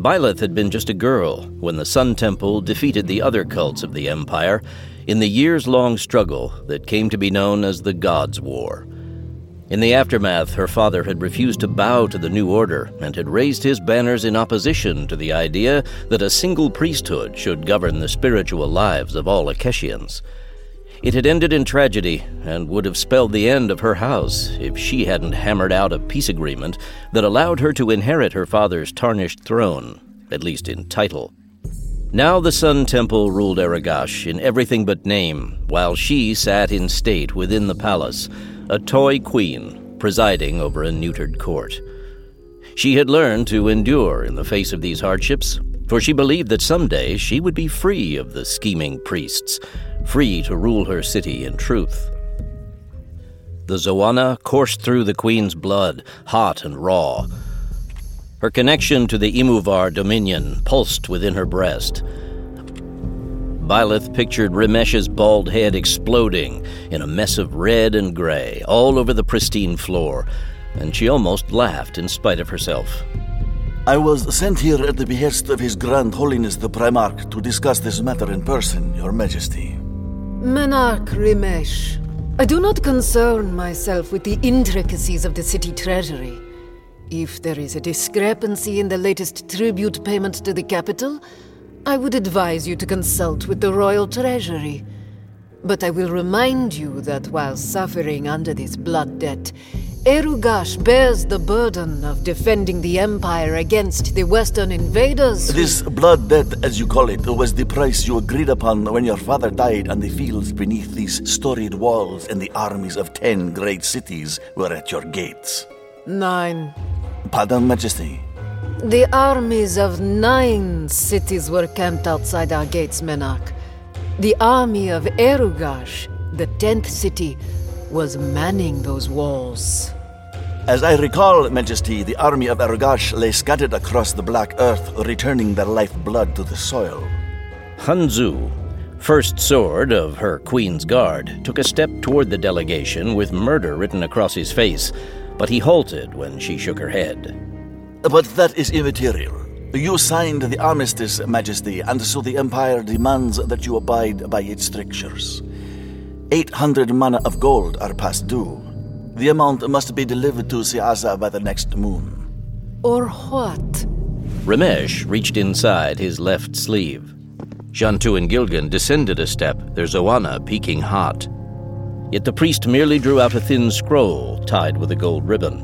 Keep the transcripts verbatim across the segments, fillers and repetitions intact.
Byleth had been just a girl when the Sun Temple defeated the other cults of the Empire in the years-long struggle that came to be known as the Gods' War. In the aftermath, her father had refused to bow to the new order and had raised his banners in opposition to the idea that a single priesthood should govern the spiritual lives of all Akeshians. It had ended in tragedy and would have spelled the end of her house if she hadn't hammered out a peace agreement that allowed her to inherit her father's tarnished throne, at least in title. Now the Sun Temple ruled Eregash in everything but name, while she sat in state within the palace, a toy queen presiding over a neutered court. She had learned to endure in the face of these hardships, for she believed that someday she would be free of the scheming priests, free to rule her city in truth. The Zoanna coursed through the queen's blood, hot and raw. Her connection to the Imuvar dominion pulsed within her breast. Byleth pictured Remesh's bald head exploding in a mess of red and gray all over the pristine floor, and she almost laughed in spite of herself. I was sent here at the behest of His Grand Holiness the Primarch to discuss this matter in person, Your Majesty. Menarch Remesh, I do not concern myself with the intricacies of the city treasury. If there is a discrepancy in the latest tribute payment to the capital, I would advise you to consult with the royal treasury. But I will remind you that while suffering under this blood debt, Erugash bears the burden of defending the Empire against the Western invaders. This blood debt, as you call it, was the price you agreed upon when your father died on the fields beneath these storied walls, and the armies of ten great cities were at your gates. Nine. Pardon, Majesty. The armies of nine cities were camped outside our gates, Menarch. The army of Erugash, the tenth city, was manning those walls. As I recall, Majesty, the army of Erugash lay scattered across the Black Earth, returning their lifeblood to the soil. Hanzu, First Sword of her Queen's Guard, took a step toward the delegation with murder written across his face, but he halted when she shook her head. But that is immaterial. You signed the armistice, Majesty, and so the Empire demands that you abide by its strictures. Eight hundred mana of gold are past due. The amount must be delivered to Siaza by the next moon. Or what? Remesh reached inside his left sleeve. Shantu and Gilgan descended a step, their Zoanna peaking hot. Yet the priest merely drew out a thin scroll tied with a gold ribbon.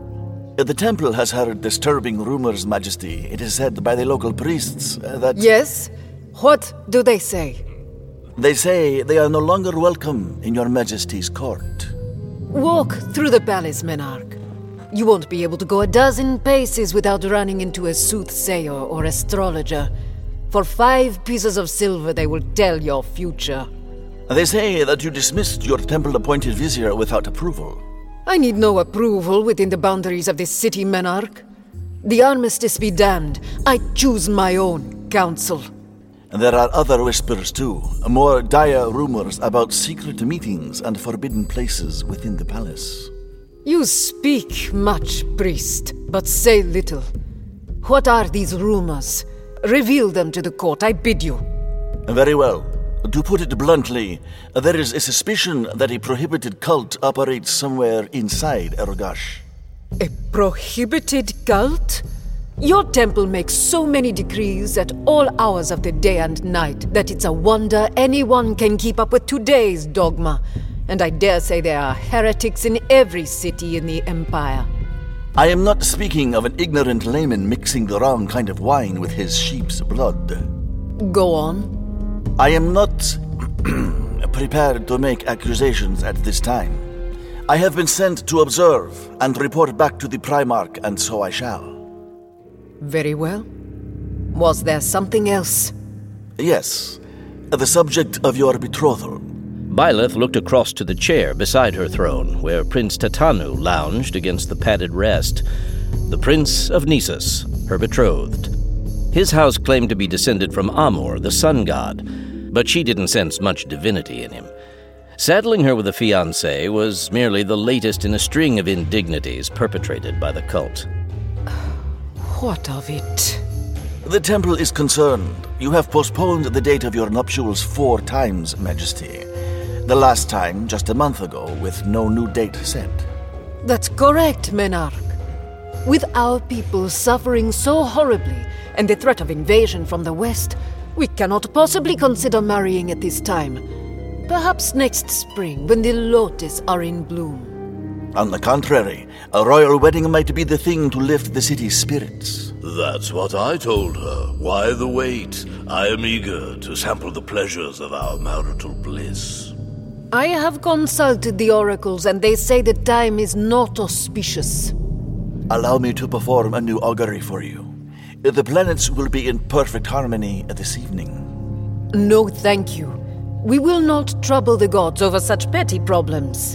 The temple has heard disturbing rumors, Majesty. It is said by the local priests uh, that... Yes? What do they say? They say they are no longer welcome in your Majesty's court. Walk through the palace, Menarch. You won't be able to go a dozen paces without running into a soothsayer or astrologer. For five pieces of silver, they will tell your future. They say that you dismissed your temple-appointed vizier without approval. I need no approval within the boundaries of this city, Menarch. The armistice be damned. I choose my own council. There are other whispers, too. More dire rumors about secret meetings and forbidden places within the palace. You speak much, priest, but say little. What are these rumors? Reveal them to the court, I bid you. Very well. To put it bluntly, there is a suspicion that a prohibited cult operates somewhere inside Erugash. A prohibited cult? Your temple makes so many decrees at all hours of the day and night that it's a wonder anyone can keep up with today's dogma. And I dare say there are heretics in every city in the Empire. I am not speaking of an ignorant layman mixing the wrong kind of wine with his sheep's blood. Go on. I am not prepared to make accusations at this time. I have been sent to observe and report back to the Primarch, and so I shall. Very well. Was there something else? Yes. The subject of your betrothal. Byleth looked across to the chair beside her throne, where Prince Tatanu lounged against the padded rest. The Prince of Nisus, her betrothed. His house claimed to be descended from Amor, the sun god, but she didn't sense much divinity in him. Saddling her with a fiancé was merely the latest in a string of indignities perpetrated by the cult. What of it? The temple is concerned. You have postponed the date of your nuptials four times, Majesty. The last time, just a month ago, with no new date set. That's correct, Menarch. With our people suffering so horribly, and the threat of invasion from the west, we cannot possibly consider marrying at this time. Perhaps next spring, when the lotus are in bloom. On the contrary, a royal wedding might be the thing to lift the city's spirits. That's what I told her. Why the wait? I am eager to sample the pleasures of our marital bliss. I have consulted the oracles, and they say the time is not auspicious. Allow me to perform a new augury for you. The planets will be in perfect harmony this evening. No, thank you. We will not trouble the gods over such petty problems.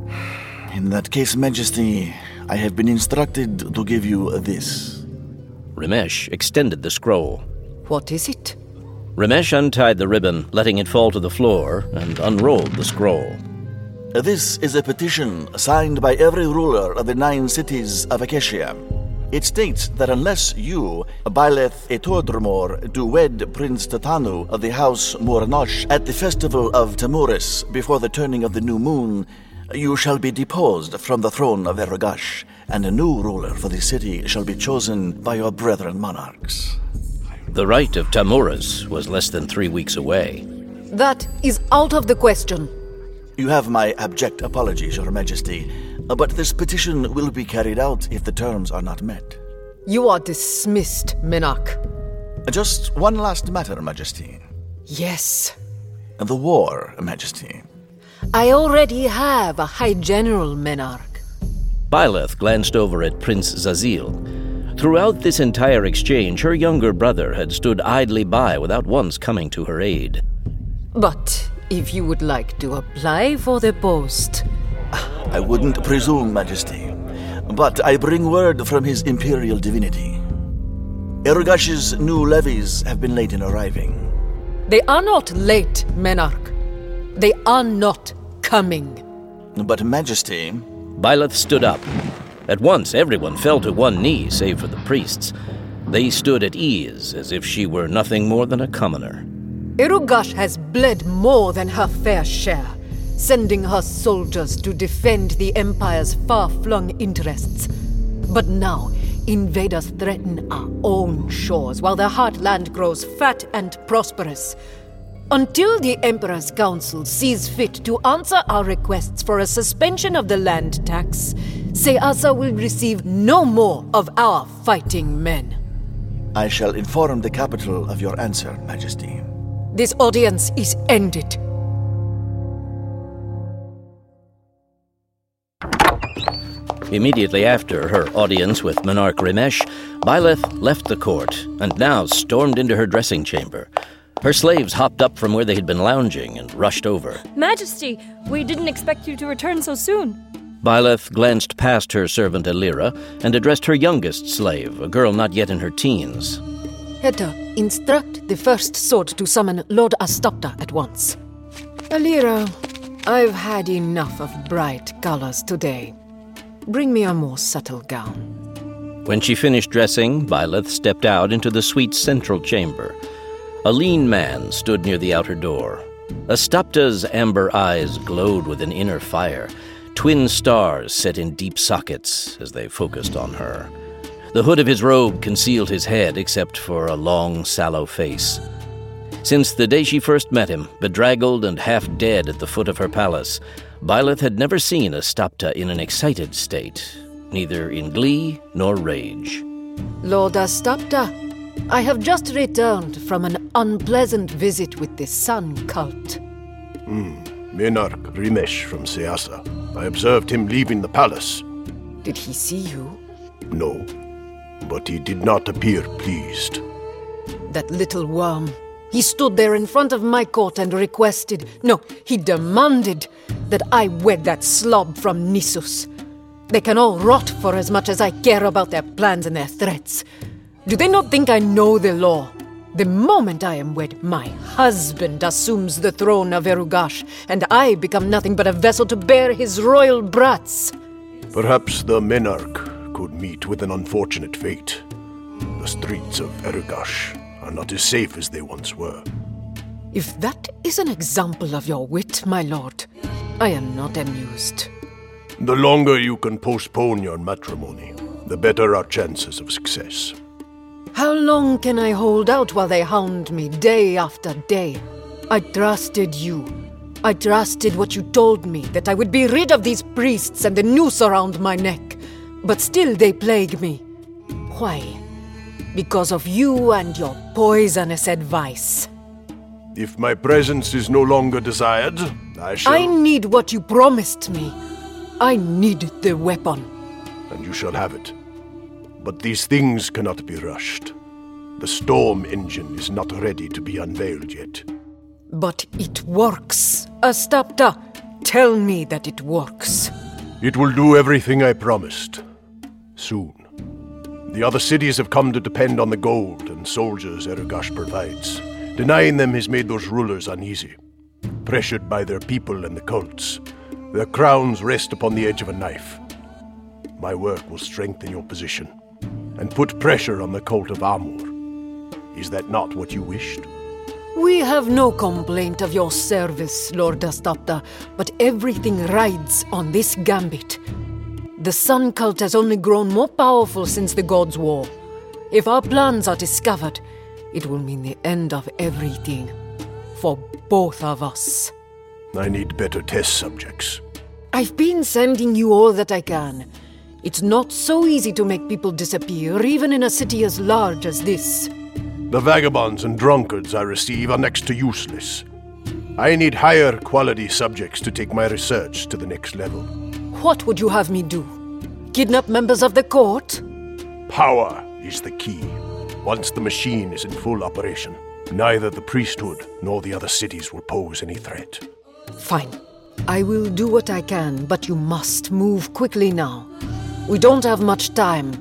In that case, Majesty, I have been instructed to give you this. Rimesh extended the scroll. What is it? Rimesh untied the ribbon, letting it fall to the floor, and unrolled the scroll. This is a petition signed by every ruler of the nine cities of Acacia. It states that unless you, Byleth Etodromor, do wed Prince Tatanu of the House Murnosh at the festival of Tamuris before the turning of the new moon, you shall be deposed from the throne of Erugash, and a new ruler for the city shall be chosen by your brethren monarchs. The rite of Tamuris was less than three weeks away. That is out of the question. You have my abject apologies, Your Majesty, but this petition will be carried out if the terms are not met. You are dismissed, Menarch. Just one last matter, Majesty. Yes. The war, Majesty. I already have a High General, Menarch. Byleth glanced over at Prince Zazil. Throughout this entire exchange, her younger brother had stood idly by without once coming to her aid. But if you would like to apply for the post... I wouldn't presume, Majesty, but I bring word from His Imperial Divinity. Erugash's new levies have been late in arriving. They are not late, Menarch. They are not coming. But, Majesty... Byleth stood up. At once, everyone fell to one knee, save for the priests. They stood at ease, as if she were nothing more than a commoner. Erugash has bled more than her fair share, sending her soldiers to defend the Empire's far-flung interests. But now, invaders threaten our own shores, while the heartland grows fat and prosperous. Until the Emperor's Council sees fit to answer our requests for a suspension of the land tax, Seasa will receive no more of our fighting men. I shall inform the capital of your answer, Majesty. This audience is ended. Immediately after her audience with Monarch Rimesh, Byleth left the court and now stormed into her dressing chamber. Her slaves hopped up from where they had been lounging and rushed over. Majesty, we didn't expect you to return so soon. Byleth glanced past her servant Alira and addressed her youngest slave, a girl not yet in her teens. Heta, instruct the first sword to summon Lord Astapta at once. Alira, I've had enough of bright colors today. Bring me a more subtle gown. When she finished dressing, Byleth stepped out into the suite's central chamber. A lean man stood near the outer door. Astapta's amber eyes glowed with an inner fire, twin stars set in deep sockets as they focused on her. The hood of his robe concealed his head except for a long, sallow face. Since the day she first met him, bedraggled and half dead at the foot of her palace, Byleth had never seen Astapta in an excited state, neither in glee nor rage. Lord Astapta, I have just returned from an unpleasant visit with the Sun cult. Hmm. Menarch Rimesh from Seasa. I observed him leaving the palace. Did he see you? No, but he did not appear pleased. That little worm. He stood there in front of my court and requested, no, he demanded that I wed that slob from Nissus. They can all rot for as much as I care about their plans and their threats. Do they not think I know the law? The moment I am wed, my husband assumes the throne of Erugash, and I become nothing but a vessel to bear his royal brats. Perhaps the Menarch could meet with an unfortunate fate. The the streets of Eregash are not as safe as they once were. If that is an example of your wit, my lord, I am not amused. The longer you can postpone your matrimony, the better our chances of success. How long can I hold out while they hound me day after day? I trusted you. I trusted what you told me, that I would be rid of these priests and the noose around my neck. But still they plague me. Why? Because of you and your poisonous advice. If my presence is no longer desired, I shall... I need what you promised me. I need the weapon. And you shall have it. But these things cannot be rushed. The storm engine is not ready to be unveiled yet. But it works. Astapta, tell me that it works. It will do everything I promised. Soon. The other cities have come to depend on the gold and soldiers Eregash provides. Denying them has made those rulers uneasy. Pressured by their people and the cults, their crowns rest upon the edge of a knife. My work will strengthen your position and put pressure on the cult of Amur. Is that not what you wished? We have no complaint of your service, Lord Astapta, but everything rides on this gambit. The Sun Cult has only grown more powerful since the Gods' War. If our plans are discovered, it will mean the end of everything. For both of us. I need better test subjects. I've been sending you all that I can. It's not so easy to make people disappear, even in a city as large as this. The vagabonds and drunkards I receive are next to useless. I need higher quality subjects to take my research to the next level. What would you have me do? Kidnap members of the court? Power is the key. Once the machine is in full operation, neither the priesthood nor the other cities will pose any threat. Fine. I will do what I can, but you must move quickly now. We don't have much time.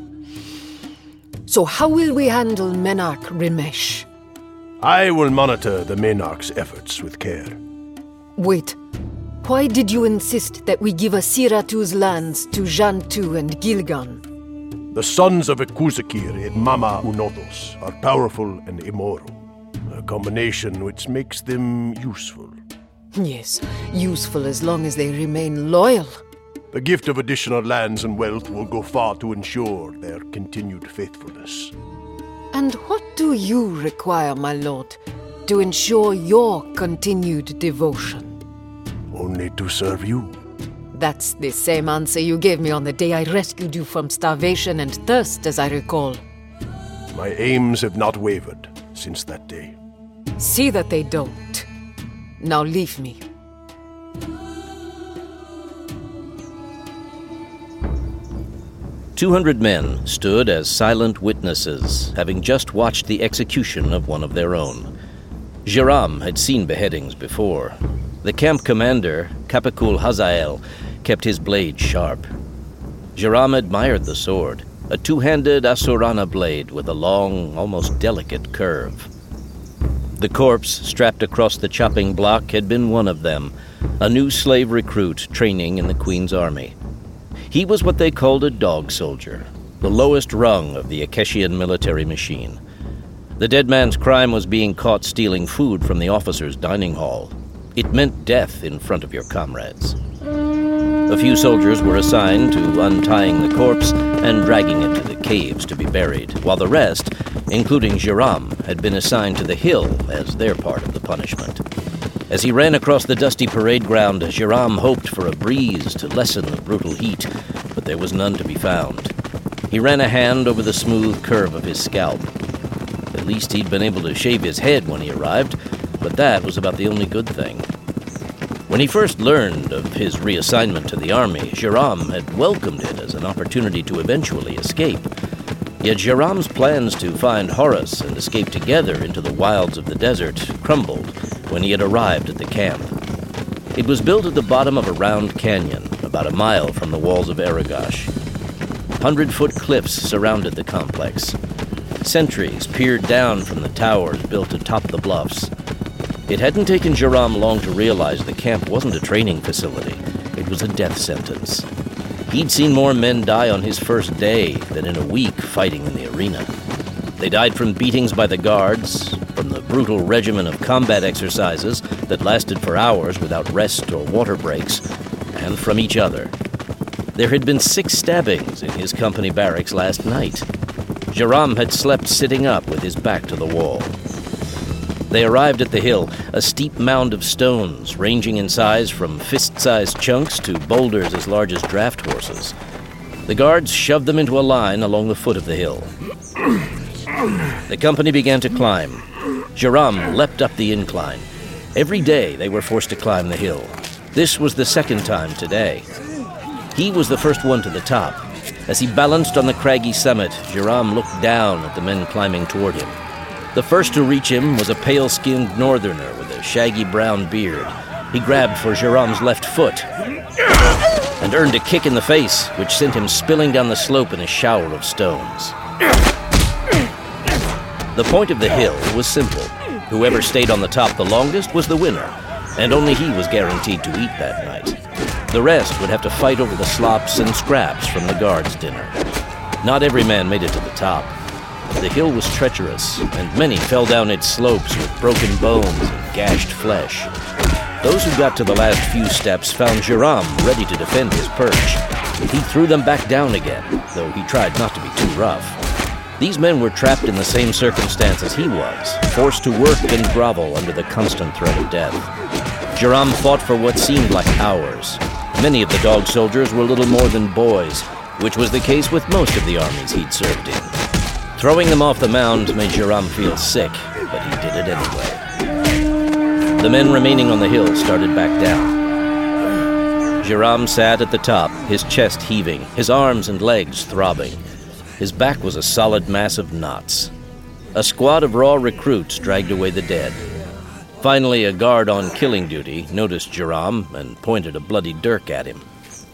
So how will we handle Menarch Rimesh? I will monitor the Menarch's efforts with care. Wait. Why did you insist that we give Asiratu's lands to Jantu and Gilgan? The sons of Ekuzakir and Mama Unotos are powerful and immoral. A combination which makes them useful. Yes, useful as long as they remain loyal. The gift of additional lands and wealth will go far to ensure their continued faithfulness. And what do you require, my lord, to ensure your continued devotion? Only to serve you. That's the same answer you gave me on the day I rescued you from starvation and thirst, as I recall. My aims have not wavered since that day. See that they don't. Now leave me. Two hundred men stood as silent witnesses, having just watched the execution of one of their own. Jiram had seen beheadings before. The camp commander, Kapikul Hazael, kept his blade sharp. Jiram admired the sword, a two-handed Asurana blade with a long, almost delicate curve. The corpse strapped across the chopping block had been one of them, a new slave recruit training in the Queen's army. He was what they called a dog soldier, the lowest rung of the Akeshian military machine. The dead man's crime was being caught stealing food from the officers' dining hall. It meant death in front of your comrades. A few soldiers were assigned to untying the corpse and dragging it to the caves to be buried, while the rest, including Jiram, had been assigned to the hill as their part of the punishment. As he ran across the dusty parade ground, Jiram hoped for a breeze to lessen the brutal heat, but there was none to be found. He ran a hand over the smooth curve of his scalp. At least he'd been able to shave his head when he arrived, but that was about the only good thing. When he first learned of his reassignment to the army, Jiram had welcomed it as an opportunity to eventually escape. Yet Jiram's plans to find Horus and escape together into the wilds of the desert crumbled when he had arrived at the camp. It was built at the bottom of a round canyon, about a mile from the walls of Eregash. Hundred-foot cliffs surrounded the complex. Sentries peered down from the towers built atop the bluffs. It hadn't taken Jiram long to realize the camp wasn't a training facility. It was a death sentence. He'd seen more men die on his first day than in a week fighting in the arena. They died from beatings by the guards, from the brutal regimen of combat exercises that lasted for hours without rest or water breaks, and from each other. There had been six stabbings in his company barracks last night. Jahram had slept sitting up with his back to the wall. They arrived at the hill, a steep mound of stones ranging in size from fist-sized chunks to boulders as large as draft horses. The guards shoved them into a line along the foot of the hill. The company began to climb. Jahram leapt up the incline. Every day they were forced to climb the hill. This was the second time today. He was the first one to the top. As he balanced on the craggy summit, Jahram looked down at the men climbing toward him. The first to reach him was a pale-skinned northerner with a shaggy brown beard. He grabbed for Jahram's left foot and earned a kick in the face, which sent him spilling down the slope in a shower of stones. The point of the hill was simple. Whoever stayed on the top the longest was the winner, and only he was guaranteed to eat that night. The rest would have to fight over the slops and scraps from the guards' dinner. Not every man made it to the top. The hill was treacherous, and many fell down its slopes with broken bones and gashed flesh. Those who got to the last few steps found Jahram ready to defend his perch. He threw them back down again, though he tried not to be too rough. These men were trapped in the same circumstance as he was, forced to work and grovel under the constant threat of death. Jahram fought for what seemed like hours. Many of the dog soldiers were little more than boys, which was the case with most of the armies he'd served in. Throwing them off the mound made Jahram feel sick, but he did it anyway. The men remaining on the hill started back down. Jahram sat at the top, his chest heaving, his arms and legs throbbing. His back was a solid mass of knots. A squad of raw recruits dragged away the dead. Finally, a guard on killing duty noticed Jahram and pointed a bloody dirk at him.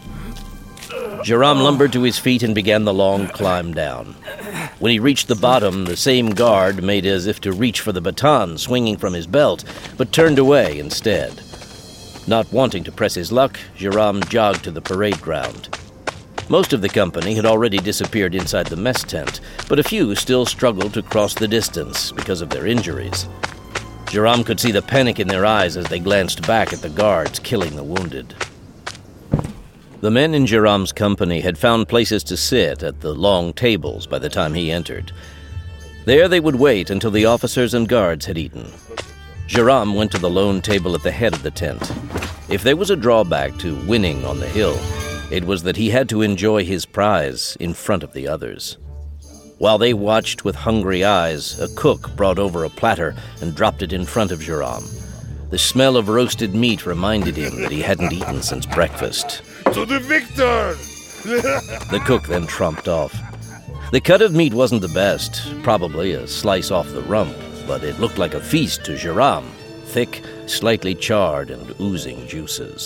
Jahram lumbered to his feet and began the long climb down. When he reached the bottom, the same guard made as if to reach for the baton swinging from his belt, but turned away instead. Not wanting to press his luck, Jahram jogged to the parade ground. Most of the company had already disappeared inside the mess tent, but a few still struggled to cross the distance because of their injuries. Jahram could see the panic in their eyes as they glanced back at the guards killing the wounded. The men in Jahram's company had found places to sit at the long tables by the time he entered. There they would wait until the officers and guards had eaten. Jahram went to the lone table at the head of the tent. If there was a drawback to winning on the hill, it was that he had to enjoy his prize in front of the others. While they watched with hungry eyes, a cook brought over a platter and dropped it in front of Jahram. The smell of roasted meat reminded him that he hadn't eaten since breakfast. To the victor! The cook then tromped off. The cut of meat wasn't the best, probably a slice off the rump, but it looked like a feast to Jahram, thick, slightly charred, and oozing juices.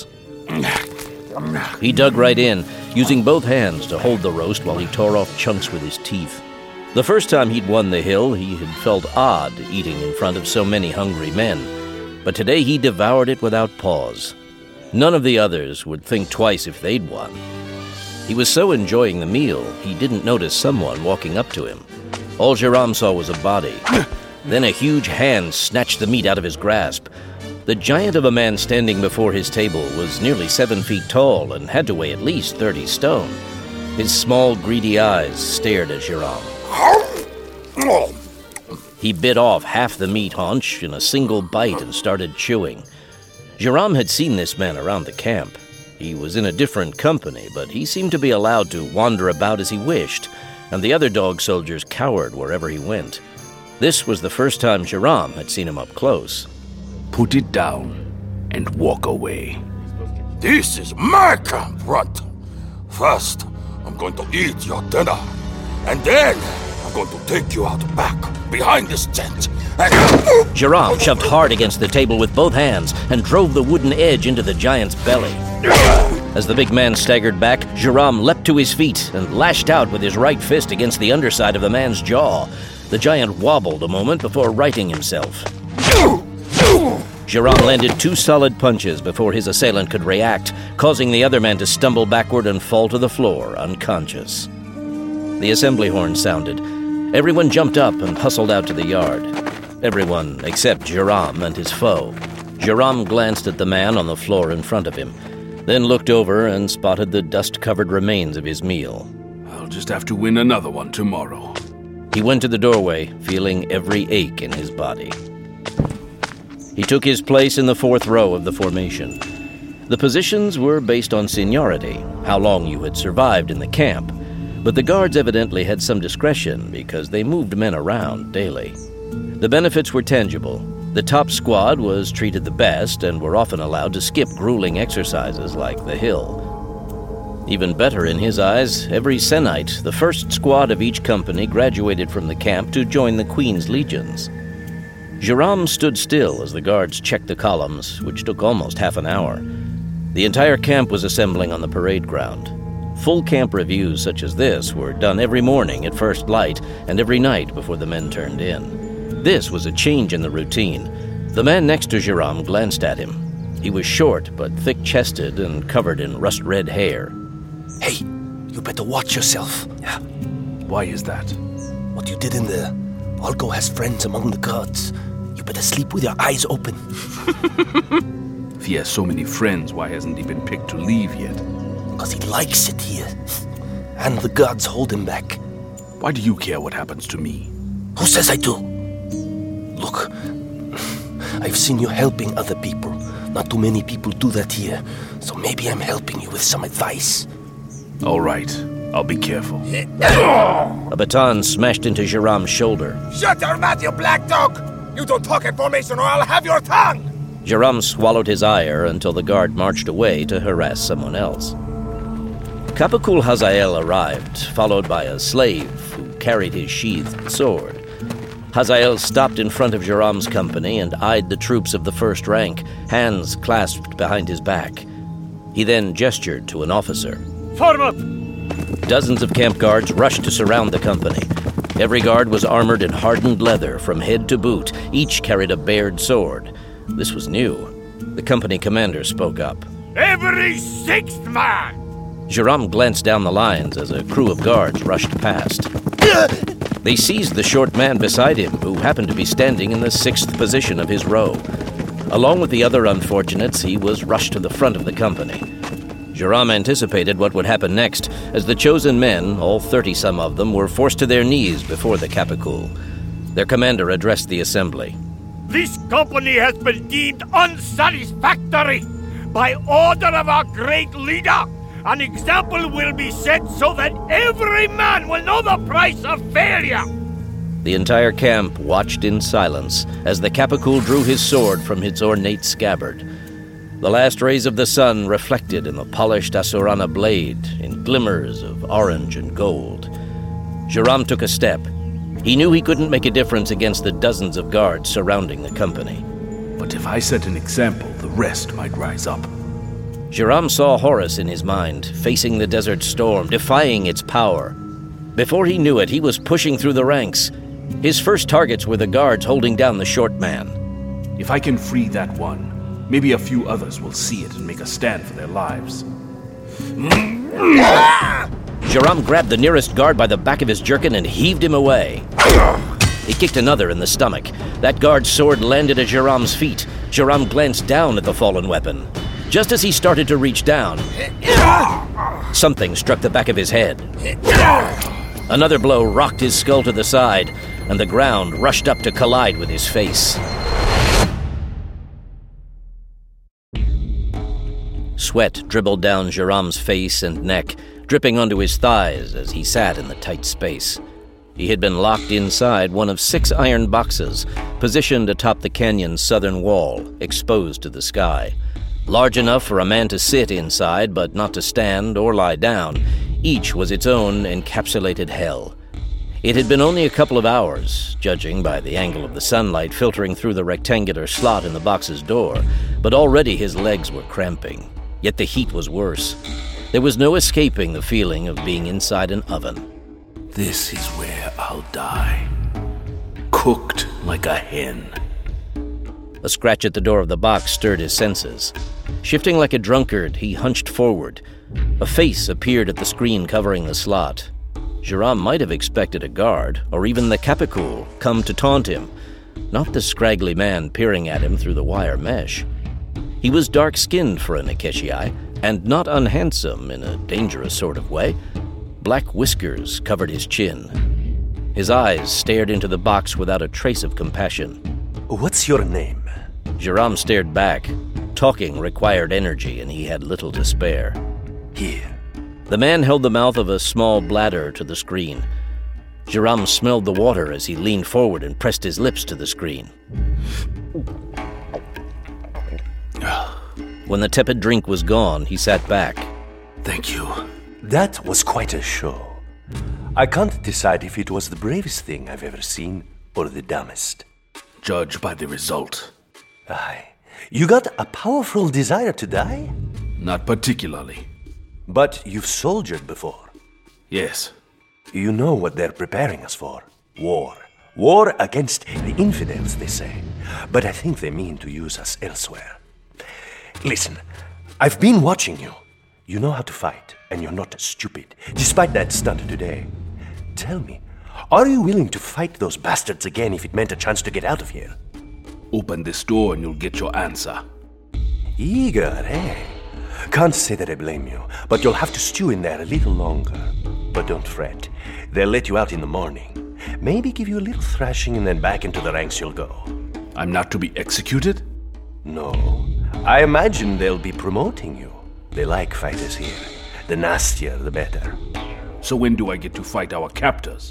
He dug right in, using both hands to hold the roast while he tore off chunks with his teeth. The first time he'd won the hill, he had felt odd eating in front of so many hungry men, but today he devoured it without pause. None of the others would think twice if they'd won. He was so enjoying the meal, he didn't notice someone walking up to him. All Jahram saw was a body. Then a huge hand snatched the meat out of his grasp. The giant of a man standing before his table was nearly seven feet tall and had to weigh at least thirty stone. His small, greedy eyes stared at Jahram. He bit off half the meat haunch in a single bite and started chewing. Jahram had seen this man around the camp. He was in a different company, but he seemed to be allowed to wander about as he wished, and the other dog soldiers cowered wherever he went. This was the first time Jahram had seen him up close. Put it down and walk away. This is my camp, Runt. First, I'm going to eat your dinner, and then I'm going to take you out back, behind this tent, and... Jahram shoved hard against the table with both hands and drove the wooden edge into the giant's belly. As the big man staggered back, Jahram leapt to his feet and lashed out with his right fist against the underside of the man's jaw. The giant wobbled a moment before righting himself. Jahram landed two solid punches before his assailant could react, causing the other man to stumble backward and fall to the floor, unconscious. The assembly horn sounded. Everyone jumped up and hustled out to the yard. Everyone except Joram and his foe. Joram glanced at the man on the floor in front of him, then looked over and spotted the dust-covered remains of his meal. I'll just have to win another one tomorrow. He went to the doorway, feeling every ache in his body. He took his place in the fourth row of the formation. The positions were based on seniority, how long you had survived in the camp, but the guards evidently had some discretion because they moved men around daily. The benefits were tangible. The top squad was treated the best and were often allowed to skip grueling exercises like the hill. Even better in his eyes, every Senite, the first squad of each company, graduated from the camp to join the Queen's legions. Joram stood still as the guards checked the columns, which took almost half an hour. The entire camp was assembling on the parade ground. Full camp reviews such as this were done every morning at first light and every night before the men turned in. This was a change in the routine. The man next to Joram glanced at him. He was short but thick-chested and covered in rust-red hair. Hey, you better watch yourself. Yeah. Why is that? What you did in there. Olgo has friends among the guards. You better sleep with your eyes open. If he has so many friends, why hasn't he been picked to leave yet? Because he likes it here. And the guards hold him back. Why do you care what happens to me? Who says I do? Look, I've seen you helping other people. Not too many people do that here. So maybe I'm helping you with some advice. All right, I'll be careful. A baton smashed into Joram's shoulder. Shut your mouth, you black dog! You don't talk in formation or I'll have your tongue! Joram swallowed his ire until the guard marched away to harass someone else. Kapakul Hazael arrived, followed by a slave who carried his sheathed sword. Hazael stopped in front of Joram's company and eyed the troops of the first rank, hands clasped behind his back. He then gestured to an officer. Form up! Dozens of camp guards rushed to surround the company. Every guard was armored in hardened leather from head to boot. Each carried a bared sword. This was new. The company commander spoke up. Every sixth man! Joram glanced down the lines as a crew of guards rushed past. They seized the short man beside him, who happened to be standing in the sixth position of his row. Along with the other unfortunates, he was rushed to the front of the company. Joram anticipated what would happen next, as the chosen men, all thirty-some of them, were forced to their knees before the Kapakul. Their commander addressed the assembly. This company has been deemed unsatisfactory. By order of our great leader, an example will be set so that every man will know the price of failure. The entire camp watched in silence as the Kapakul drew his sword from its ornate scabbard. The last rays of the sun reflected in the polished Asurana blade in glimmers of orange and gold. Joram took a step. He knew he couldn't make a difference against the dozens of guards surrounding the company. But if I set an example, the rest might rise up. Joram saw Horus in his mind, facing the desert storm, defying its power. Before he knew it, he was pushing through the ranks. His first targets were the guards holding down the short man. If I can free that one, maybe a few others will see it and make a stand for their lives. Joram grabbed the nearest guard by the back of his jerkin and heaved him away. He kicked another in the stomach. That guard's sword landed at Joram's feet. Joram glanced down at the fallen weapon. Just as he started to reach down, something struck the back of his head. Another blow rocked his skull to the side, and the ground rushed up to collide with his face. Sweat dribbled down Joram's face and neck, dripping onto his thighs as he sat in the tight space. He had been locked inside one of six iron boxes, positioned atop the canyon's southern wall, exposed to the sky. Large enough for a man to sit inside, but not to stand or lie down. Each was its own encapsulated hell. It had been only a couple of hours, judging by the angle of the sunlight filtering through the rectangular slot in the box's door, but already his legs were cramping. Yet the heat was worse. There was no escaping the feeling of being inside an oven. This is where I'll die. Cooked like a hen. A scratch at the door of the box stirred his senses. Shifting like a drunkard, he hunched forward. A face appeared at the screen covering the slot. Jiram might have expected a guard, or even the Capicul, come to taunt him, not the scraggly man peering at him through the wire mesh. He was dark-skinned for an Akeshii, and not unhandsome in a dangerous sort of way. Black whiskers covered his chin. His eyes stared into the box without a trace of compassion. What's your name? Jiram stared back. Talking required energy, and he had little to spare. Here. The man held the mouth of a small bladder to the screen. Jiram smelled the water as he leaned forward and pressed his lips to the screen. When the tepid drink was gone, he sat back. Thank you. That was quite a show. I can't decide if it was the bravest thing I've ever seen or the dumbest. Judge by the result. Aye. You got a powerful desire to die? Not particularly. But you've soldiered before. Yes. You know what they're preparing us for. War. War against the infidels, they say. But I think they mean to use us elsewhere. Listen, I've been watching you. You know how to fight, and you're not stupid, despite that stunt today. Tell me, are you willing to fight those bastards again if it meant a chance to get out of here? Open this door and you'll get your answer. Eager, eh? Can't say that I blame you, but you'll have to stew in there a little longer. But don't fret. They'll let you out in the morning. Maybe give you a little thrashing and then back into the ranks you'll go. I'm not to be executed? No. I imagine they'll be promoting you. They like fighters here. The nastier, the better. So when do I get to fight our captors?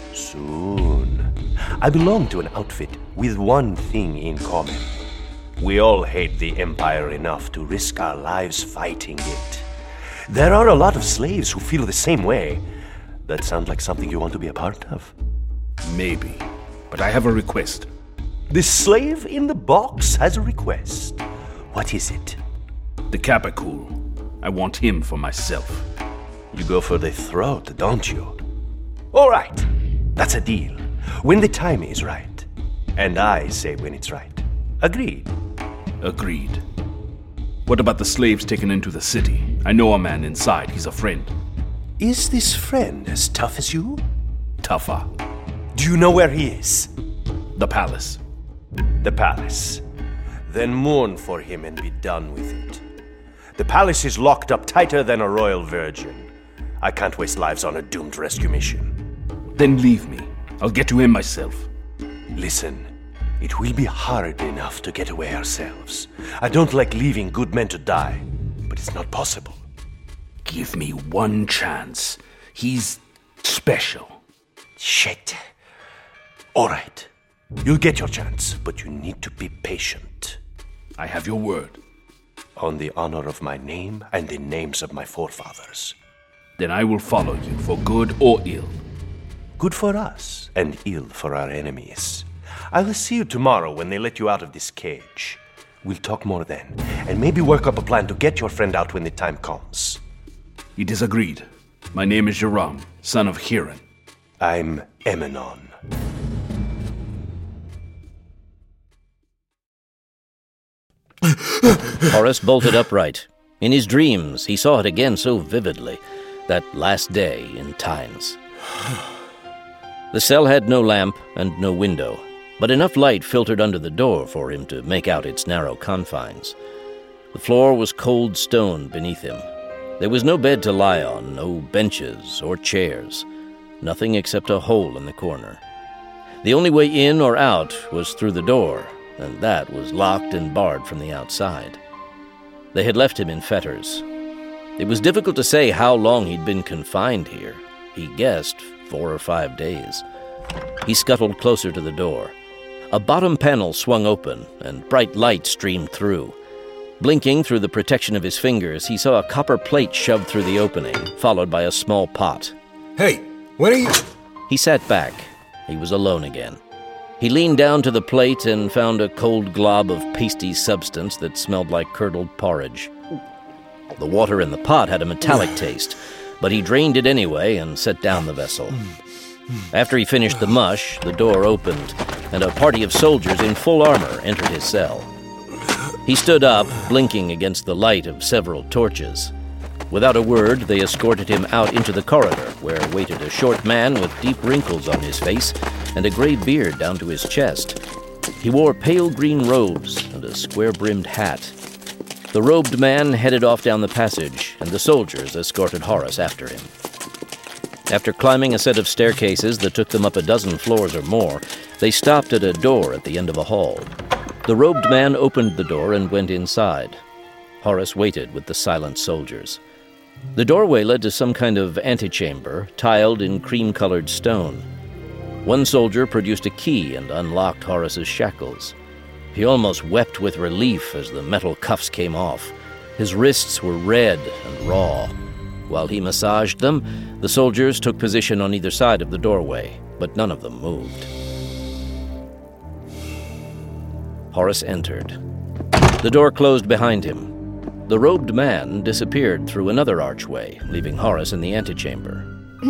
Soon. I belong to an outfit with one thing in common. We all hate the Empire enough to risk our lives fighting it. There are a lot of slaves who feel the same way. That sounds like something you want to be a part of. Maybe. But I have a request. The slave in the box has a request. What is it? The Capicul. I want him for myself. You go for the throat, don't you? All right. That's a deal. When the time is right. And I say when it's right. Agreed. Agreed. What about the slaves taken into the city? I know a man inside. He's a friend. Is this friend as tough as you? Tougher. Do you know where he is? The palace. The palace. Then mourn for him and be done with it. The palace is locked up tighter than a royal virgin. I can't waste lives on a doomed rescue mission. Then leave me. I'll get to him myself. Listen, it will be hard enough to get away ourselves. I don't like leaving good men to die, but it's not possible. Give me one chance. He's special. Shit. All right. You'll get your chance, but you need to be patient. I have your word. On the honor of my name and the names of my forefathers. Then I will follow you for good or ill. Good for us, and ill for our enemies. I will see you tomorrow when they let you out of this cage. We'll talk more then, and maybe work up a plan to get your friend out when the time comes. It is agreed. My name is Jiram, son of Hiran. I'm Eminon. Horus bolted upright. In his dreams, he saw it again so vividly, that last day in Tynes. The cell had no lamp and no window, but enough light filtered under the door for him to make out its narrow confines. The floor was cold stone beneath him. There was no bed to lie on, no benches or chairs, nothing except a hole in the corner. The only way in or out was through the door, and that was locked and barred from the outside. They had left him in fetters. It was difficult to say how long he'd been confined here. He guessed four or five days. He scuttled closer to the door. A bottom panel swung open, and bright light streamed through. Blinking through the protection of his fingers, he saw a copper plate shoved through the opening, followed by a small pot. Hey, when are you... He sat back. He was alone again. He leaned down to the plate and found a cold glob of pasty substance that smelled like curdled porridge. The water in the pot had a metallic taste, but he drained it anyway and set down the vessel. After he finished the mush, the door opened, and a party of soldiers in full armor entered his cell. He stood up, blinking against the light of several torches. Without a word, they escorted him out into the corridor, where waited a short man with deep wrinkles on his face and a gray beard down to his chest. He wore pale green robes and a square-brimmed hat. The robed man headed off down the passage, and the soldiers escorted Horace after him. After climbing a set of staircases that took them up a dozen floors or more, they stopped at a door at the end of a hall. The robed man opened the door and went inside. Horace waited with the silent soldiers. The doorway led to some kind of antechamber, tiled in cream-colored stone. One soldier produced a key and unlocked Horace's shackles. He almost wept with relief as the metal cuffs came off. His wrists were red and raw. While he massaged them, the soldiers took position on either side of the doorway, but none of them moved. Horace entered. The door closed behind him. The robed man disappeared through another archway, leaving Horace in the antechamber.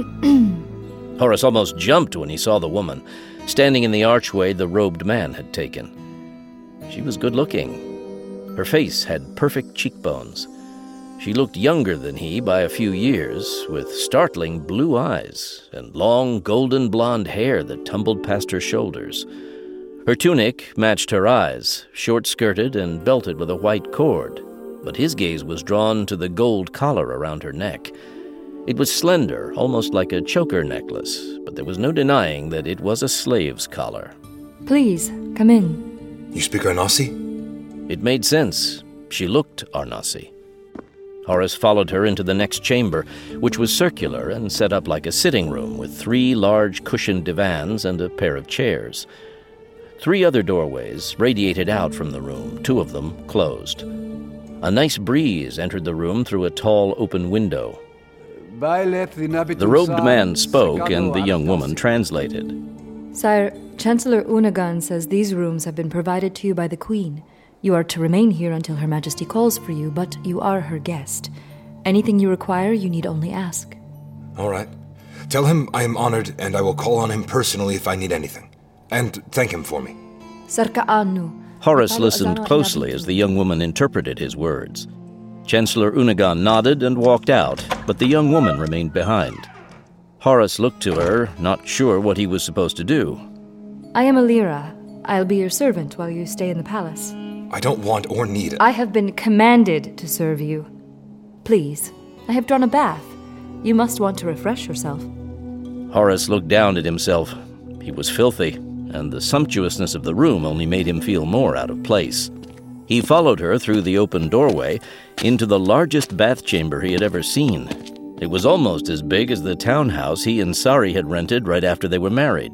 Horace almost jumped when he saw the woman, standing in the archway the robed man had taken. She was good-looking. Her face had perfect cheekbones. She looked younger than he by a few years, with startling blue eyes and long golden blonde hair that tumbled past her shoulders. Her tunic matched her eyes, short-skirted and belted with a white cord, but his gaze was drawn to the gold collar around her neck. It was slender, almost like a choker necklace, but there was no denying that it was a slave's collar. Please, come in. You speak Arnasi? It made sense. She looked Arnasi. Horace followed her into the next chamber, which was circular and set up like a sitting room with three large cushioned divans and a pair of chairs. Three other doorways radiated out from the room, two of them closed. A nice breeze entered the room through a tall open window. The robed man spoke, and the young woman translated. Sire, Chancellor Unagan says these rooms have been provided to you by the Queen. You are to remain here until Her Majesty calls for you, but you are her guest. Anything you require, you need only ask. All right. Tell him I am honored, and I will call on him personally if I need anything. And thank him for me. Horace listened closely as the young woman interpreted his words. Chancellor Unagan nodded and walked out, but the young woman remained behind. Horace looked to her, not sure what he was supposed to do. I am Alira. I'll be your servant while you stay in the palace. I don't want or need it. I have been commanded to serve you. Please, I have drawn a bath. You must want to refresh yourself. Horace looked down at himself. He was filthy, and the sumptuousness of the room only made him feel more out of place. He followed her through the open doorway into the largest bath chamber he had ever seen. It was almost as big as the townhouse he and Sari had rented right after they were married.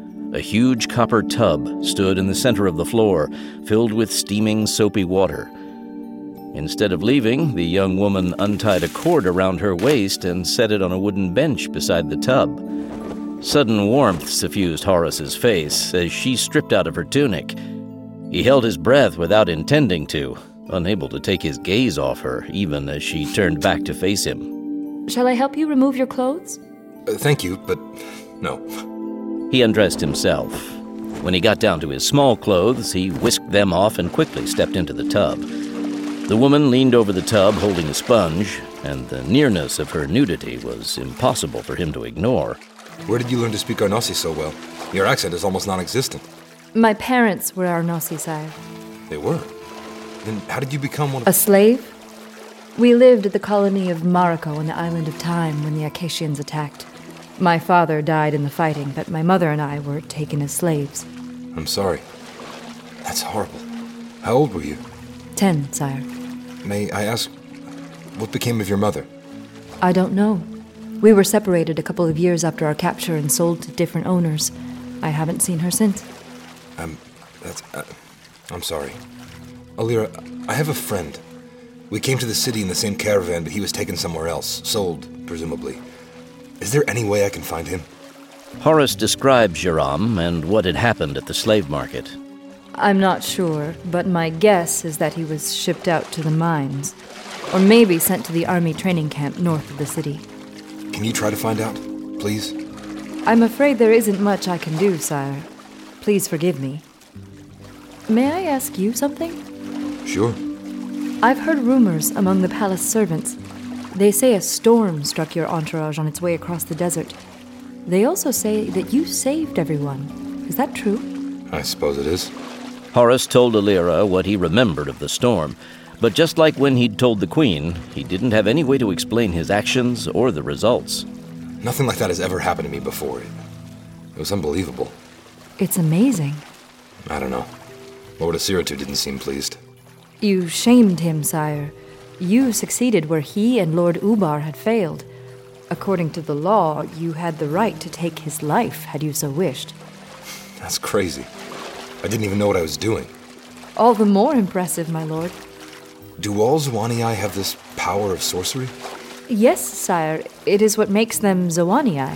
A huge copper tub stood in the center of the floor, filled with steaming, soapy water. Instead of leaving, the young woman untied a cord around her waist and set it on a wooden bench beside the tub. Sudden warmth suffused Horace's face as she stripped out of her tunic. He held his breath without intending to, unable to take his gaze off her, even as she turned back to face him. Shall I help you remove your clothes? Uh, thank you, but no. He undressed himself. When he got down to his small clothes, he whisked them off and quickly stepped into the tub. The woman leaned over the tub holding a sponge, and the nearness of her nudity was impossible for him to ignore. Where did you learn to speak Arnasi so well? Your accent is almost non-existent. My parents were Arnasi, sire. They were? Then how did you become one of... A slave? We lived at the colony of Mariko on the island of Time when the Acacians attacked. My father died in the fighting, but my mother and I were taken as slaves. I'm sorry. That's horrible. How old were you? Ten, sire. May I ask, what became of your mother? I don't know. We were separated a couple of years after our capture and sold to different owners. I haven't seen her since. Um, that's... Uh, I'm sorry. Alira, I have a friend. We came to the city in the same caravan, but he was taken somewhere else. Sold, presumably. Is there any way I can find him? Horace described Jiram and what had happened at the slave market. I'm not sure, but my guess is that he was shipped out to the mines. Or maybe sent to the army training camp north of the city. Can you try to find out, please? I'm afraid there isn't much I can do, sire. Please forgive me. May I ask you something? Sure. I've heard rumors among the palace servants. They say a storm struck your entourage on its way across the desert. They also say that you saved everyone. Is that true? I suppose it is. Horace told Alira what he remembered of the storm, but just like when he'd told the Queen, he didn't have any way to explain his actions or the results. Nothing like that has ever happened to me before. It was unbelievable. It's amazing. I don't know. Lord Asiratu didn't seem pleased. You shamed him, sire. You succeeded where he and Lord Ubar had failed. According to the law, you had the right to take his life had you so wished. That's crazy. I didn't even know what I was doing. All the more impressive, my lord. Do all Zawanii have this power of sorcery? Yes, sire. It is what makes them Zawanii.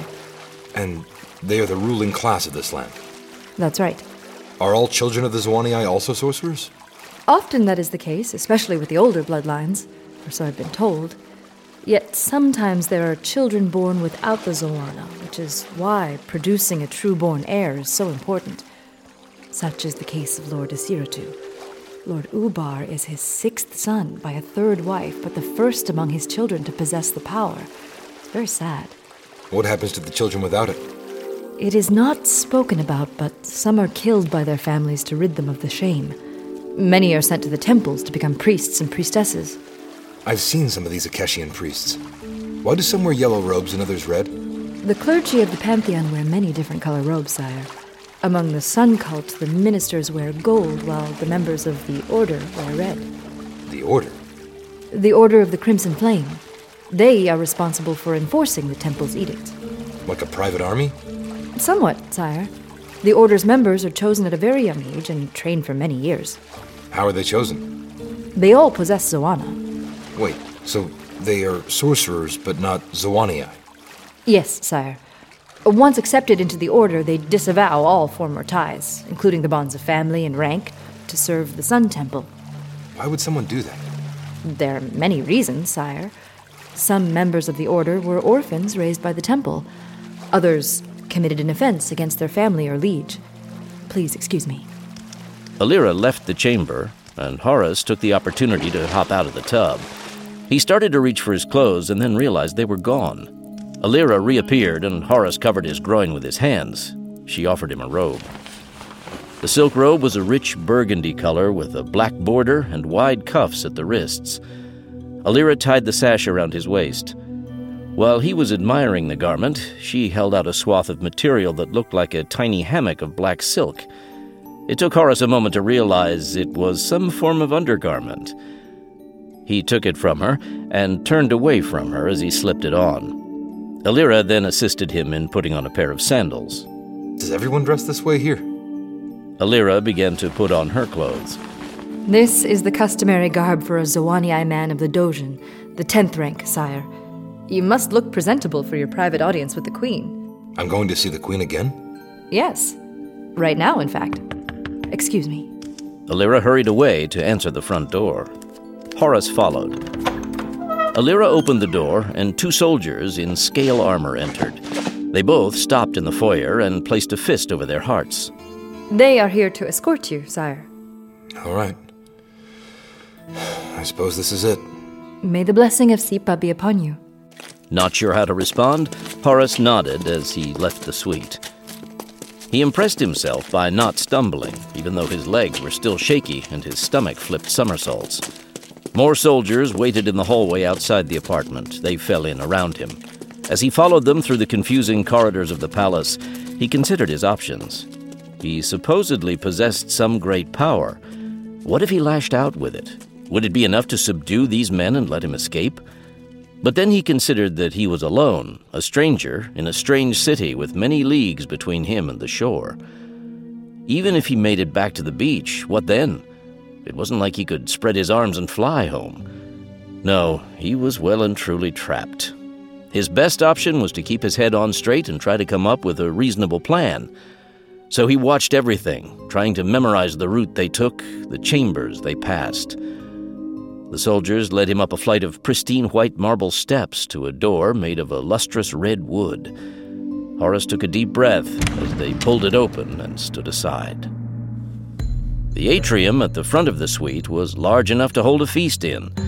And they are the ruling class of this land? That's right. Are all children of the Zawanii also sorcerers? Often that is the case, especially with the older bloodlines, or so I've been told. Yet sometimes there are children born without the Zawana, which is why producing a true-born heir is so important. Such is the case of Lord Asiratu. Lord Ubar is his sixth son by a third wife, but the first among his children to possess the power. It's very sad. What happens to the children without it? It is not spoken about, but some are killed by their families to rid them of the shame. Many are sent to the temples to become priests and priestesses. I've seen some of these Akeshian priests. Why do some wear yellow robes and others red? The clergy of the Pantheon wear many different color robes, sire. Among the Sun cult, the ministers wear gold, while the members of the Order wear red. The Order? The Order of the Crimson Flame. They are responsible for enforcing the temple's edict. Like a private army? Somewhat, sire. The Order's members are chosen at a very young age and trained for many years. How are they chosen? They all possess Zawana. Wait, so they are sorcerers, but not Zawanii? Yes, sire. Once accepted into the Order, they disavow all former ties, including the bonds of family and rank, to serve the Sun Temple. Why would someone do that? There are many reasons, sire. Some members of the Order were orphans raised by the Temple. Others committed an offense against their family or liege. Please excuse me. Alira left the chamber, and Horace took the opportunity to hop out of the tub. He started to reach for his clothes and then realized they were gone. Alira reappeared, and Horace covered his groin with his hands. She offered him a robe. The silk robe was a rich burgundy color with a black border and wide cuffs at the wrists. Alira tied the sash around his waist. While he was admiring the garment, she held out a swath of material that looked like a tiny hammock of black silk. It took Horace a moment to realize it was some form of undergarment. He took it from her and turned away from her as he slipped it on. Alira then assisted him in putting on a pair of sandals. Does everyone dress this way here? Alira began to put on her clothes. This is the customary garb for a Zawanii man of the Dojin, the tenth rank, sire. You must look presentable for your private audience with the Queen. I'm going to see the Queen again? Yes. Right now, in fact. Excuse me. Alira hurried away to answer the front door. Horace followed. Alira opened the door, and two soldiers in scale armor entered. They both stopped in the foyer and placed a fist over their hearts. They are here to escort you, sire. All right. I suppose this is it. May the blessing of Sipa be upon you. Not sure how to respond, Horace nodded as he left the suite. He impressed himself by not stumbling, even though his legs were still shaky and his stomach flipped somersaults. More soldiers waited in the hallway outside the apartment. They fell in around him. As he followed them through the confusing corridors of the palace, he considered his options. He supposedly possessed some great power. What if he lashed out with it? Would it be enough to subdue these men and let him escape? But then he considered that he was alone, a stranger, in a strange city with many leagues between him and the shore. Even if he made it back to the beach, what then? It wasn't like he could spread his arms and fly home. No, he was well and truly trapped. His best option was to keep his head on straight and try to come up with a reasonable plan. So he watched everything, trying to memorize the route they took, the chambers they passed. The soldiers led him up a flight of pristine white marble steps to a door made of a lustrous red wood. Horace took a deep breath as they pulled it open and stood aside. The atrium at the front of the suite was large enough to hold a feast in.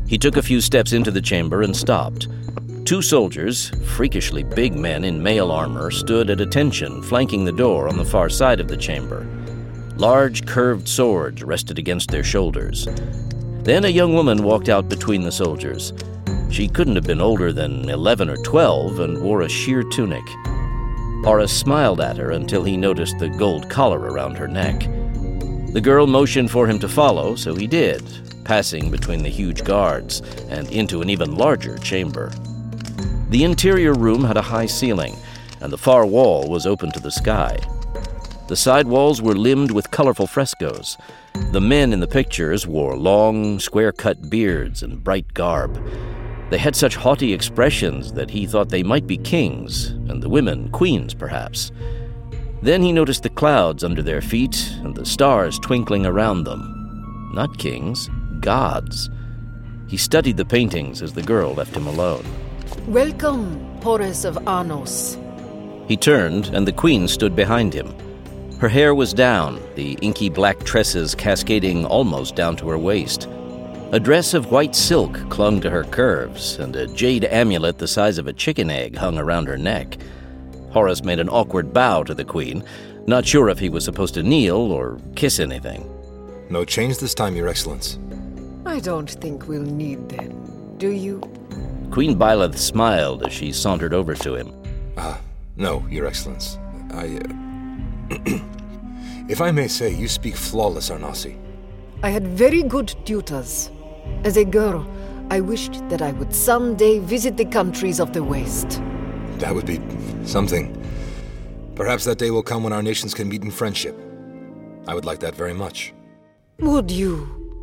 He took a few steps into the chamber and stopped. Two soldiers, freakishly big men in mail armor, stood at attention, flanking the door on the far side of the chamber. Large, curved swords rested against their shoulders. Then a young woman walked out between the soldiers. She couldn't have been older than eleven or twelve and wore a sheer tunic. Horace smiled at her until he noticed the gold collar around her neck. The girl motioned for him to follow, so he did, passing between the huge guards and into an even larger chamber. The interior room had a high ceiling, and the far wall was open to the sky. The side walls were limned with colorful frescoes. The men in the pictures wore long, square-cut beards and bright garb. They had such haughty expressions that he thought they might be kings, and the women queens, perhaps. Then he noticed the clouds under their feet and the stars twinkling around them. Not kings, gods. He studied the paintings as the girl left him alone. Welcome, Horace of Arnos. He turned, and the queen stood behind him. Her hair was down, the inky black tresses cascading almost down to her waist. A dress of white silk clung to her curves, and a jade amulet the size of a chicken egg hung around her neck. Horace made an awkward bow to the queen, not sure if he was supposed to kneel or kiss anything. No change this time, Your Excellence. I don't think we'll need them, do you? Queen Byleth smiled as she sauntered over to him. Ah, uh, no, Your Excellence. I, uh... If I may say, you speak flawless Arnasi. I had very good tutors. As a girl, I wished that I would someday visit the countries of the West. That would be something. Perhaps that day will come when our nations can meet in friendship. I would like that very much. Would you?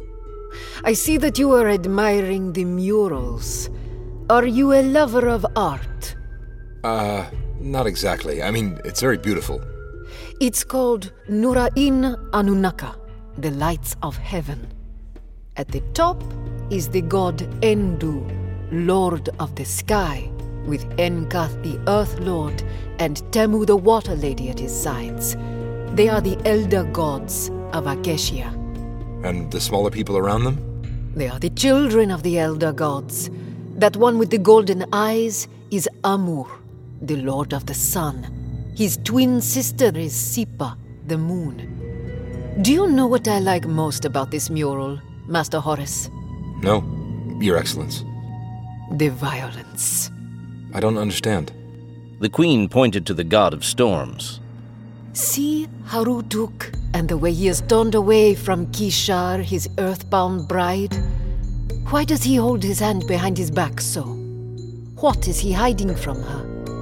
I see that you are admiring the murals. Are you a lover of art? Uh, not exactly. I mean, it's very beautiful. It's called Nura'in Anunnaka, the lights of heaven. At the top is the god Endu, lord of the sky, with Enkath the earth lord and Temu the water lady at his sides. They are the elder gods of Acacia. And the smaller people around them? They are the children of the elder gods. That one with the golden eyes is Amur, the lord of the sun. His twin sister is Sipa, the moon. Do you know what I like most about this mural, Master Horace? No, Your Excellence. The violence. I don't understand. The queen pointed to the god of storms. See Harutuk and the way he has turned away from Kishar, his earthbound bride? Why does he hold his hand behind his back so? What is he hiding from her?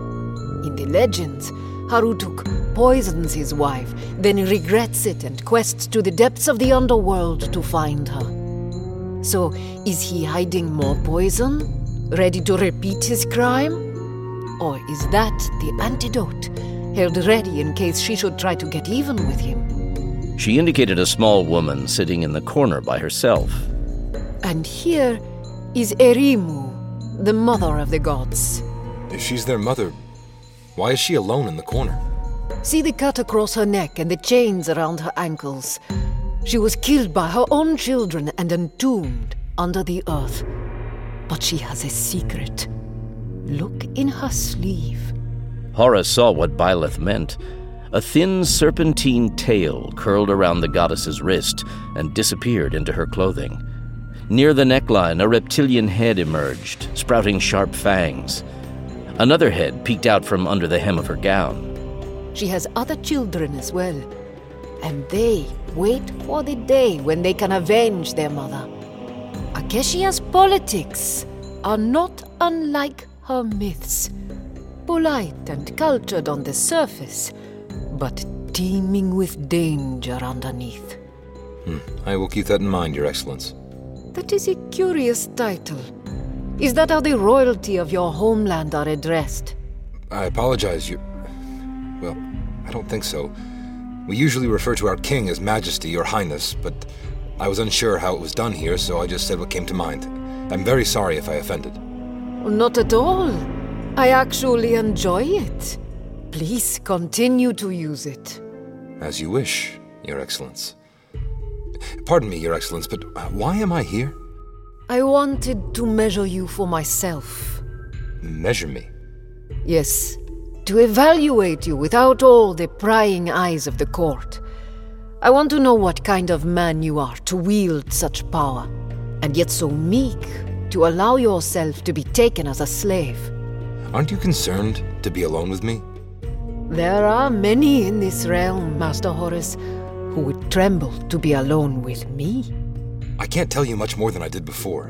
In the legends, Harutuk poisons his wife, then regrets it and quests to the depths of the underworld to find her. So, is he hiding more poison? Ready to repeat his crime? Or is that the antidote, held ready in case she should try to get even with him? She indicated a small woman sitting in the corner by herself. And here is Erimu, the mother of the gods. If she's their mother, why is she alone in the corner? See the cut across her neck and the chains around her ankles. She was killed by her own children and entombed under the earth. But she has a secret. Look in her sleeve. Horace saw what Byleth meant. A thin serpentine tail curled around the goddess's wrist and disappeared into her clothing. Near the neckline, a reptilian head emerged, sprouting sharp fangs. Another head peeked out from under the hem of her gown. She has other children as well, and they wait for the day when they can avenge their mother. Acacia's politics are not unlike her myths. Polite and cultured on the surface, but teeming with danger underneath. Hmm. I will keep that in mind, Your Excellence. That is a curious title. Is that how the royalty of your homeland are addressed? I apologize, you... Well, I don't think so. We usually refer to our king as Majesty or Highness, but I was unsure how it was done here, so I just said what came to mind. I'm very sorry if I offended. Not at all. I actually enjoy it. Please continue to use it. As you wish, Your Excellence. Pardon me, Your Excellence, but why am I here? I wanted to measure you for myself. Measure me? Yes, to evaluate you without all the prying eyes of the court. I want to know what kind of man you are to wield such power, and yet so meek to allow yourself to be taken as a slave. Aren't you concerned to be alone with me? There are many in this realm, Master Horus, who would tremble to be alone with me. I can't tell you much more than I did before.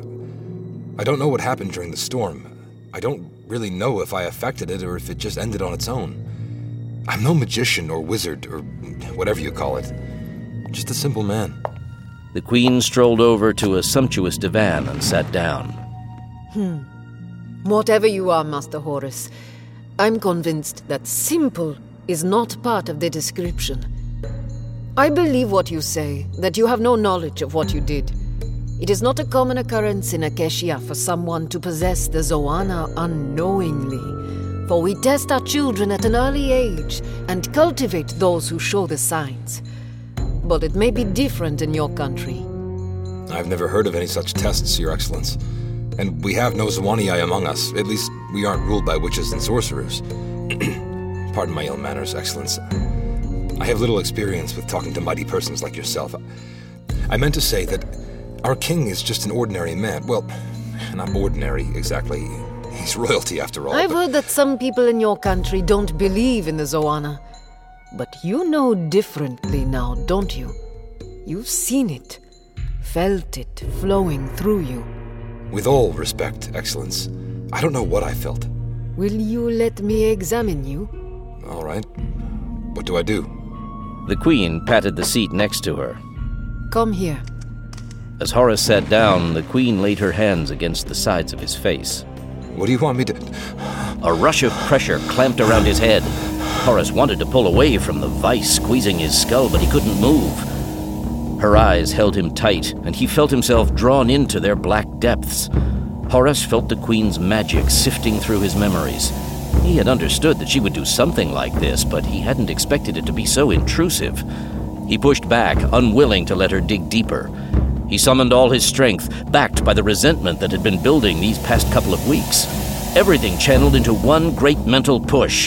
I don't know what happened during the storm. I don't really know if I affected it or if it just ended on its own. I'm no magician or wizard or whatever you call it. Just a simple man. The Queen strolled over to a sumptuous divan and sat down. Hmm. Whatever you are, Master Horus, I'm convinced that simple is not part of the description. I believe what you say, that you have no knowledge of what you did. It is not a common occurrence in Acacia for someone to possess the Zoanna unknowingly, for we test our children at an early age and cultivate those who show the signs. But it may be different in your country. I've never heard of any such tests, Your Excellence. And we have no Zoanni among us. At least, we aren't ruled by witches and sorcerers. Pardon my ill manners, Excellence. I have little experience with talking to mighty persons like yourself. I meant to say that our king is just an ordinary man. Well, not ordinary, exactly. He's royalty, after all. I've but... heard that some people in your country don't believe in the Zoanna. But you know differently now, don't you? You've seen it, felt it flowing through you. With all respect, Excellence, I don't know what I felt. Will you let me examine you? All right. What do I do? The Queen patted the seat next to her. Come here. As Horus sat down, the Queen laid her hands against the sides of his face. What do you want me to... A rush of pressure clamped around his head. Horus wanted to pull away from the vice squeezing his skull, but he couldn't move. Her eyes held him tight, and he felt himself drawn into their black depths. Horus felt the Queen's magic sifting through his memories. He had understood that she would do something like this, but he hadn't expected it to be so intrusive. He pushed back, unwilling to let her dig deeper. He summoned all his strength, backed by the resentment that had been building these past couple of weeks. Everything channeled into one great mental push.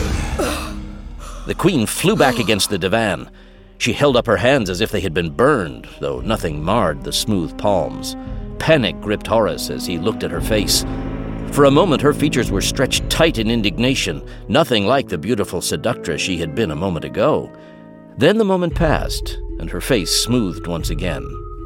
The Queen flew back against the divan. She held up her hands as if they had been burned, though nothing marred the smooth palms. Panic gripped Horus as he looked at her face. For a moment, her features were stretched tight in indignation, nothing like the beautiful seductress she had been a moment ago. Then the moment passed, and her face smoothed once again.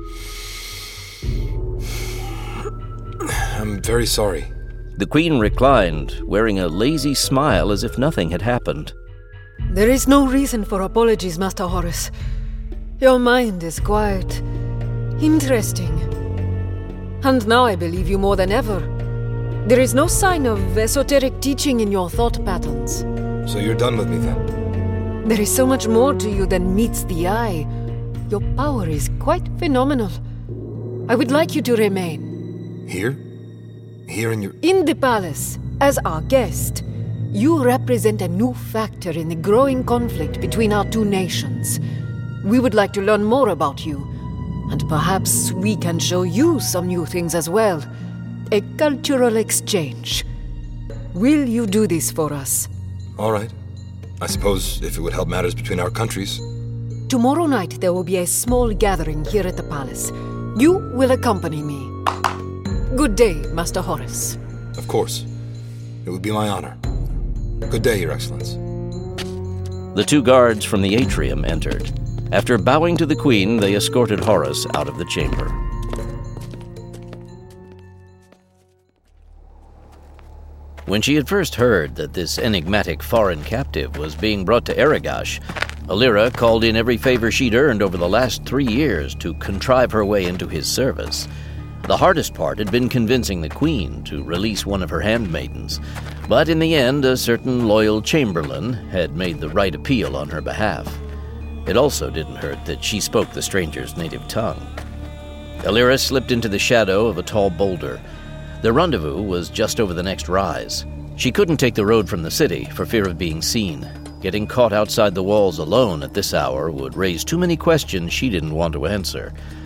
I'm very sorry. The Queen reclined, wearing a lazy smile as if nothing had happened. There is no reason for apologies, Master Horus. Your mind is quite interesting. And now I believe you more than ever. There is no sign of esoteric teaching in your thought patterns. So you're done with me then? There is so much more to you than meets the eye. Your power is quite phenomenal. I would like you to remain. Here? Here in your... In the palace, as our guest. You represent a new factor in the growing conflict between our two nations. We would like to learn more about you, and perhaps we can show you some new things as well. A cultural exchange. Will you do this for us? All right. I suppose if it would help matters between our countries. Tomorrow night there will be a small gathering here at the palace. You will accompany me. Good day, Master Horus. Of course. It would be my honor. Good day, Your Excellence. The two guards from the atrium entered. After bowing to the Queen, they escorted Horus out of the chamber. When she had first heard that this enigmatic foreign captive was being brought to Eregash, Alira called in every favor she'd earned over the last three years to contrive her way into his service. The hardest part had been convincing the Queen to release one of her handmaidens, but in the end a certain loyal chamberlain had made the right appeal on her behalf. It also didn't hurt that she spoke the stranger's native tongue. Alira slipped into the shadow of a tall boulder. The rendezvous was just over the next rise. She couldn't take the road from the city for fear of being seen. Getting caught outside the walls alone at this hour would raise too many questions she didn't want to answer.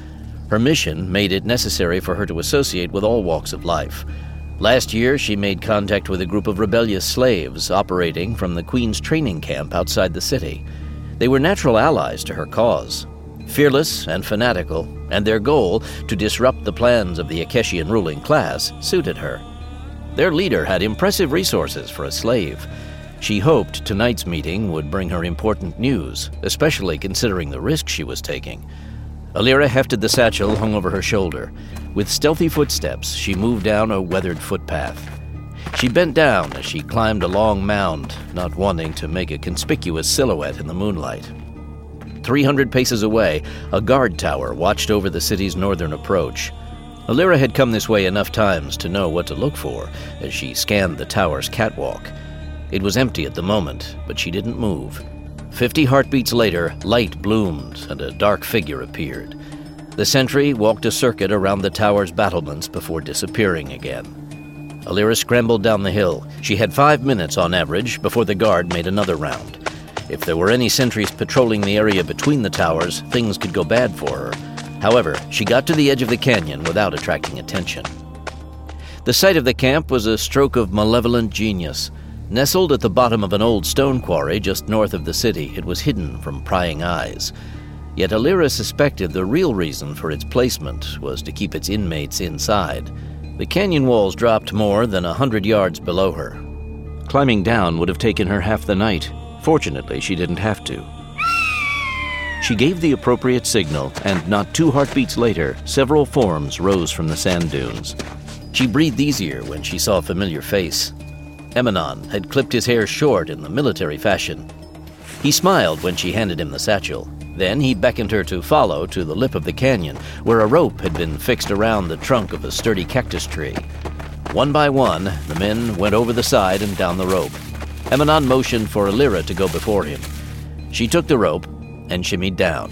Her mission made it necessary for her to associate with all walks of life. Last year, she made contact with a group of rebellious slaves operating from the Queen's training camp outside the city. They were natural allies to her cause, fearless and fanatical, and their goal, to disrupt the plans of the Akeshian ruling class, suited her. Their leader had impressive resources for a slave. She hoped tonight's meeting would bring her important news, especially considering the risk she was taking. Alira hefted the satchel hung over her shoulder. With stealthy footsteps, she moved down a weathered footpath. She bent down as she climbed a long mound, not wanting to make a conspicuous silhouette in the moonlight. Three hundred paces away, a guard tower watched over the city's northern approach. Alira had come this way enough times to know what to look for as she scanned the tower's catwalk. It was empty at the moment, but she didn't move. Fifty heartbeats later, light bloomed and a dark figure appeared. The sentry walked a circuit around the tower's battlements before disappearing again. Alira scrambled down the hill. She had five minutes on average before the guard made another round. If there were any sentries patrolling the area between the towers, things could go bad for her. However, she got to the edge of the canyon without attracting attention. The site of the camp was a stroke of malevolent genius. Nestled at the bottom of an old stone quarry just north of the city, it was hidden from prying eyes. Yet Alira suspected the real reason for its placement was to keep its inmates inside. The canyon walls dropped more than a hundred yards below her. Climbing down would have taken her half the night. Fortunately, she didn't have to. She gave the appropriate signal, and not two heartbeats later, several forms rose from the sand dunes. She breathed easier when she saw a familiar face. Emanon had clipped his hair short in the military fashion. He smiled when she handed him the satchel. Then he beckoned her to follow to the lip of the canyon, where a rope had been fixed around the trunk of a sturdy cactus tree. One by one, the men went over the side and down the rope. Emanon motioned for Alira to go before him. She took the rope and shimmied down.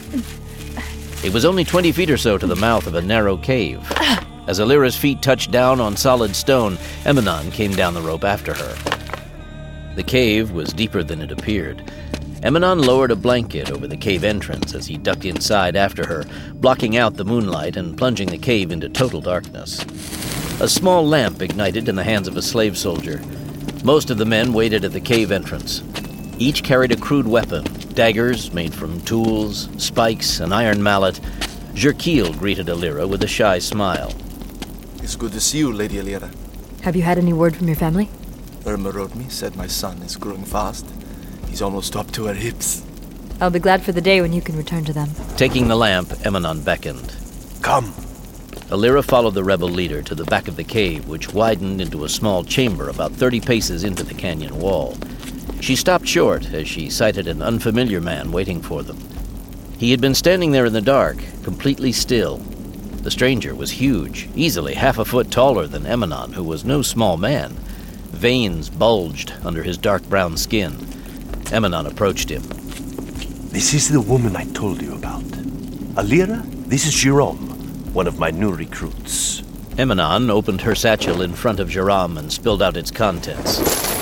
It was only twenty feet or so to the mouth of a narrow cave. As Alira's feet touched down on solid stone, Emanon came down the rope after her. The cave was deeper than it appeared. Emanon lowered a blanket over the cave entrance as he ducked inside after her, blocking out the moonlight and plunging the cave into total darkness. A small lamp ignited in the hands of a slave soldier. Most of the men waited at the cave entrance. Each carried a crude weapon, daggers made from tools, spikes, an iron mallet. Jerkiel greeted Alira with a shy smile. It's good to see you, Lady Alira. Have you had any word from your family? Irma wrote me, said my son is growing fast. He's almost up to her hips. I'll be glad for the day when you can return to them. Taking the lamp, Emanon beckoned. Come. Alira followed the rebel leader to the back of the cave, which widened into a small chamber about thirty paces into the canyon wall. She stopped short as she sighted an unfamiliar man waiting for them. He had been standing there in the dark, completely still. The stranger was huge, easily half a foot taller than Emanon, who was no small man. Veins bulged under his dark brown skin. Emanon approached him. This is the woman I told you about. Alira, this is Jerome, one of my new recruits. Emanon opened her satchel in front of Jerome and spilled out its contents.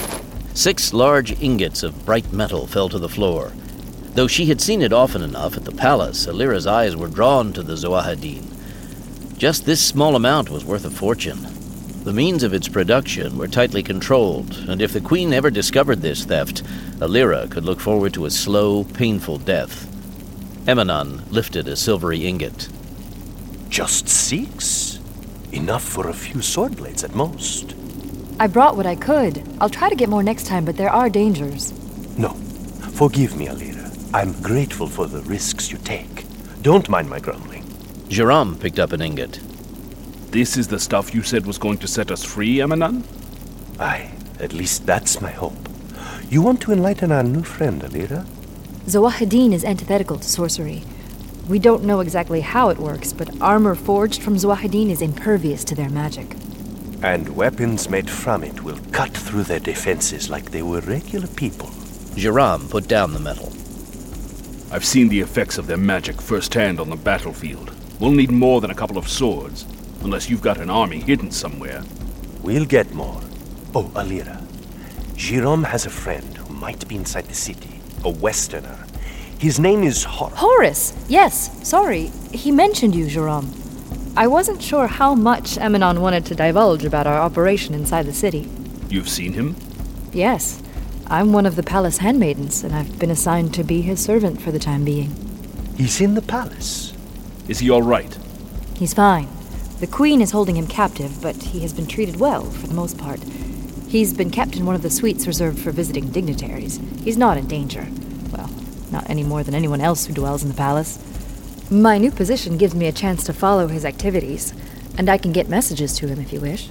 Six large ingots of bright metal fell to the floor. Though she had seen it often enough at the palace, Alira's eyes were drawn to the Zoahadin. Just this small amount was worth a fortune. The means of its production were tightly controlled, and if the Queen ever discovered this theft, Alira could look forward to a slow, painful death. Emanon lifted a silvery ingot. Just six? Enough for a few sword blades at most. I brought what I could. I'll try to get more next time, but there are dangers. No. Forgive me, Alira. I'm grateful for the risks you take. Don't mind my grumbling. Jerome picked up an ingot. This is the stuff you said was going to set us free, Emanon? Aye, at least that's my hope. You want to enlighten our new friend, Alira? Zoahadin is antithetical to sorcery. We don't know exactly how it works, but armor forged from Zoahadin is impervious to their magic. And weapons made from it will cut through their defenses like they were regular people. Jerome put down the metal. I've seen the effects of their magic firsthand on the battlefield. We'll need more than a couple of swords, unless you've got an army hidden somewhere. We'll get more. Oh, Alira. Jerome has a friend who might be inside the city. A Westerner. His name is Hor- Horace! Yes, sorry. He mentioned you, Jerome. I wasn't sure how much Eminon wanted to divulge about our operation inside the city. You've seen him? Yes. I'm one of the palace handmaidens, and I've been assigned to be his servant for the time being. He's in the palace. Is he all right? He's fine. The Queen is holding him captive, but he has been treated well, for the most part. He's been kept in one of the suites reserved for visiting dignitaries. He's not in danger. Well, not any more than anyone else who dwells in the palace. My new position gives me a chance to follow his activities, and I can get messages to him if you wish.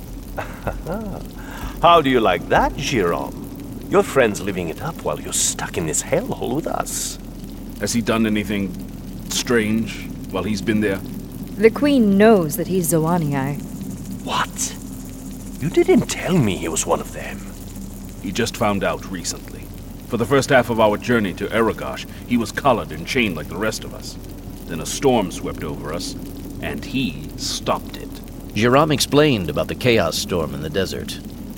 How do you like that, Jerome? Your friend's living it up while you're stuck in this hellhole with us. Has he done anything strange while he's been there? The Queen knows that he's Zoanii. What? You didn't tell me he was one of them. He just found out recently. For the first half of our journey to Eregash, he was collared and chained like the rest of us. Then a storm swept over us, and he stopped it. Jerome explained about the chaos storm in the desert.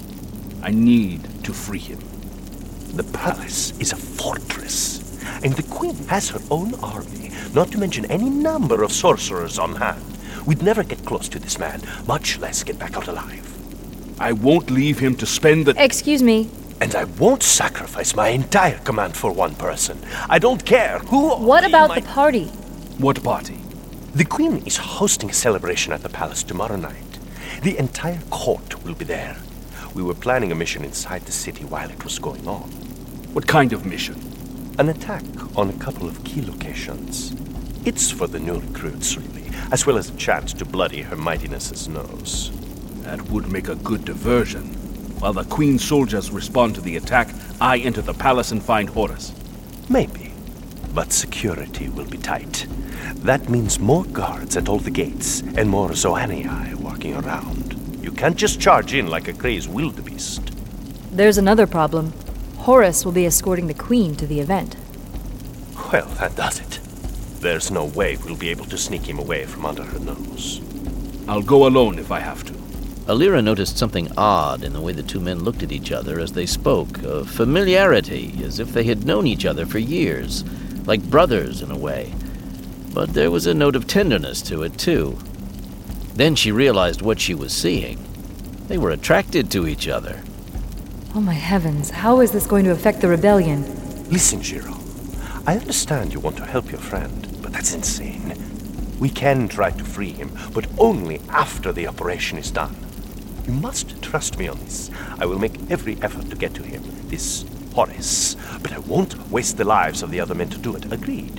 I need to free him. The palace is a fortress, and the Queen has her own army, not to mention any number of sorcerers on hand. We'd never get close to this man, much less get back out alive. I won't leave him to spend the... Excuse me. And I won't sacrifice my entire command for one person. I don't care who... What about my... the party? What party? The Queen is hosting a celebration at the palace tomorrow night. The entire court will be there. We were planning a mission inside the city while it was going on. What kind of mission? An attack on a couple of key locations. It's for the new recruits, really, as well as a chance to bloody Her Mightiness's nose. That would make a good diversion. While the Queen's soldiers respond to the attack, I enter the palace and find Horus. Maybe. But security will be tight. That means more guards at all the gates, and more Zoanii walking around. You can't just charge in like a crazed wildebeest. There's another problem. Horus will be escorting the Queen to the event. Well, that does it. There's no way we'll be able to sneak him away from under her nose. I'll go alone if I have to. Alira noticed something odd in the way the two men looked at each other as they spoke, of familiarity, as if they had known each other for years, like brothers in a way. But there was a note of tenderness to it, too. Then she realized what she was seeing. They were attracted to each other. Oh my heavens, how is this going to affect the rebellion? Listen, Jiro. I understand you want to help your friend, but that's insane. We can try to free him, but only after the operation is done. You must trust me on this. I will make every effort to get to him, this Horus, but I won't waste the lives of the other men to do it. Agreed?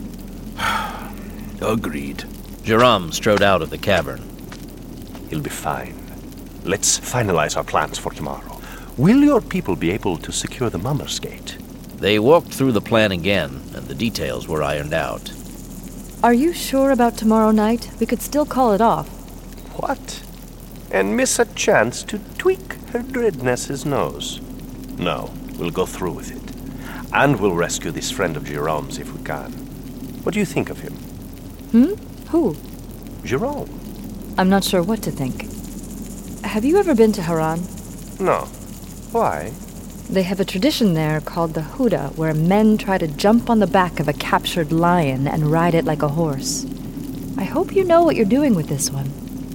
Agreed. Jerome strode out of the cavern. He'll be fine. Let's finalize our plans for tomorrow. Will your people be able to secure the Mummer's Gate? They walked through the plan again, and the details were ironed out. Are you sure about tomorrow night? We could still call it off. What? And miss a chance to tweak Her Dreadness's nose? No, we'll go through with it. And we'll rescue this friend of Jerome's if we can. What do you think of him? Hmm? Who? Jerome. I'm not sure what to think. Have you ever been to Haran? No. Why? They have a tradition there called the Huda, where men try to jump on the back of a captured lion and ride it like a horse. I hope you know what you're doing with this one.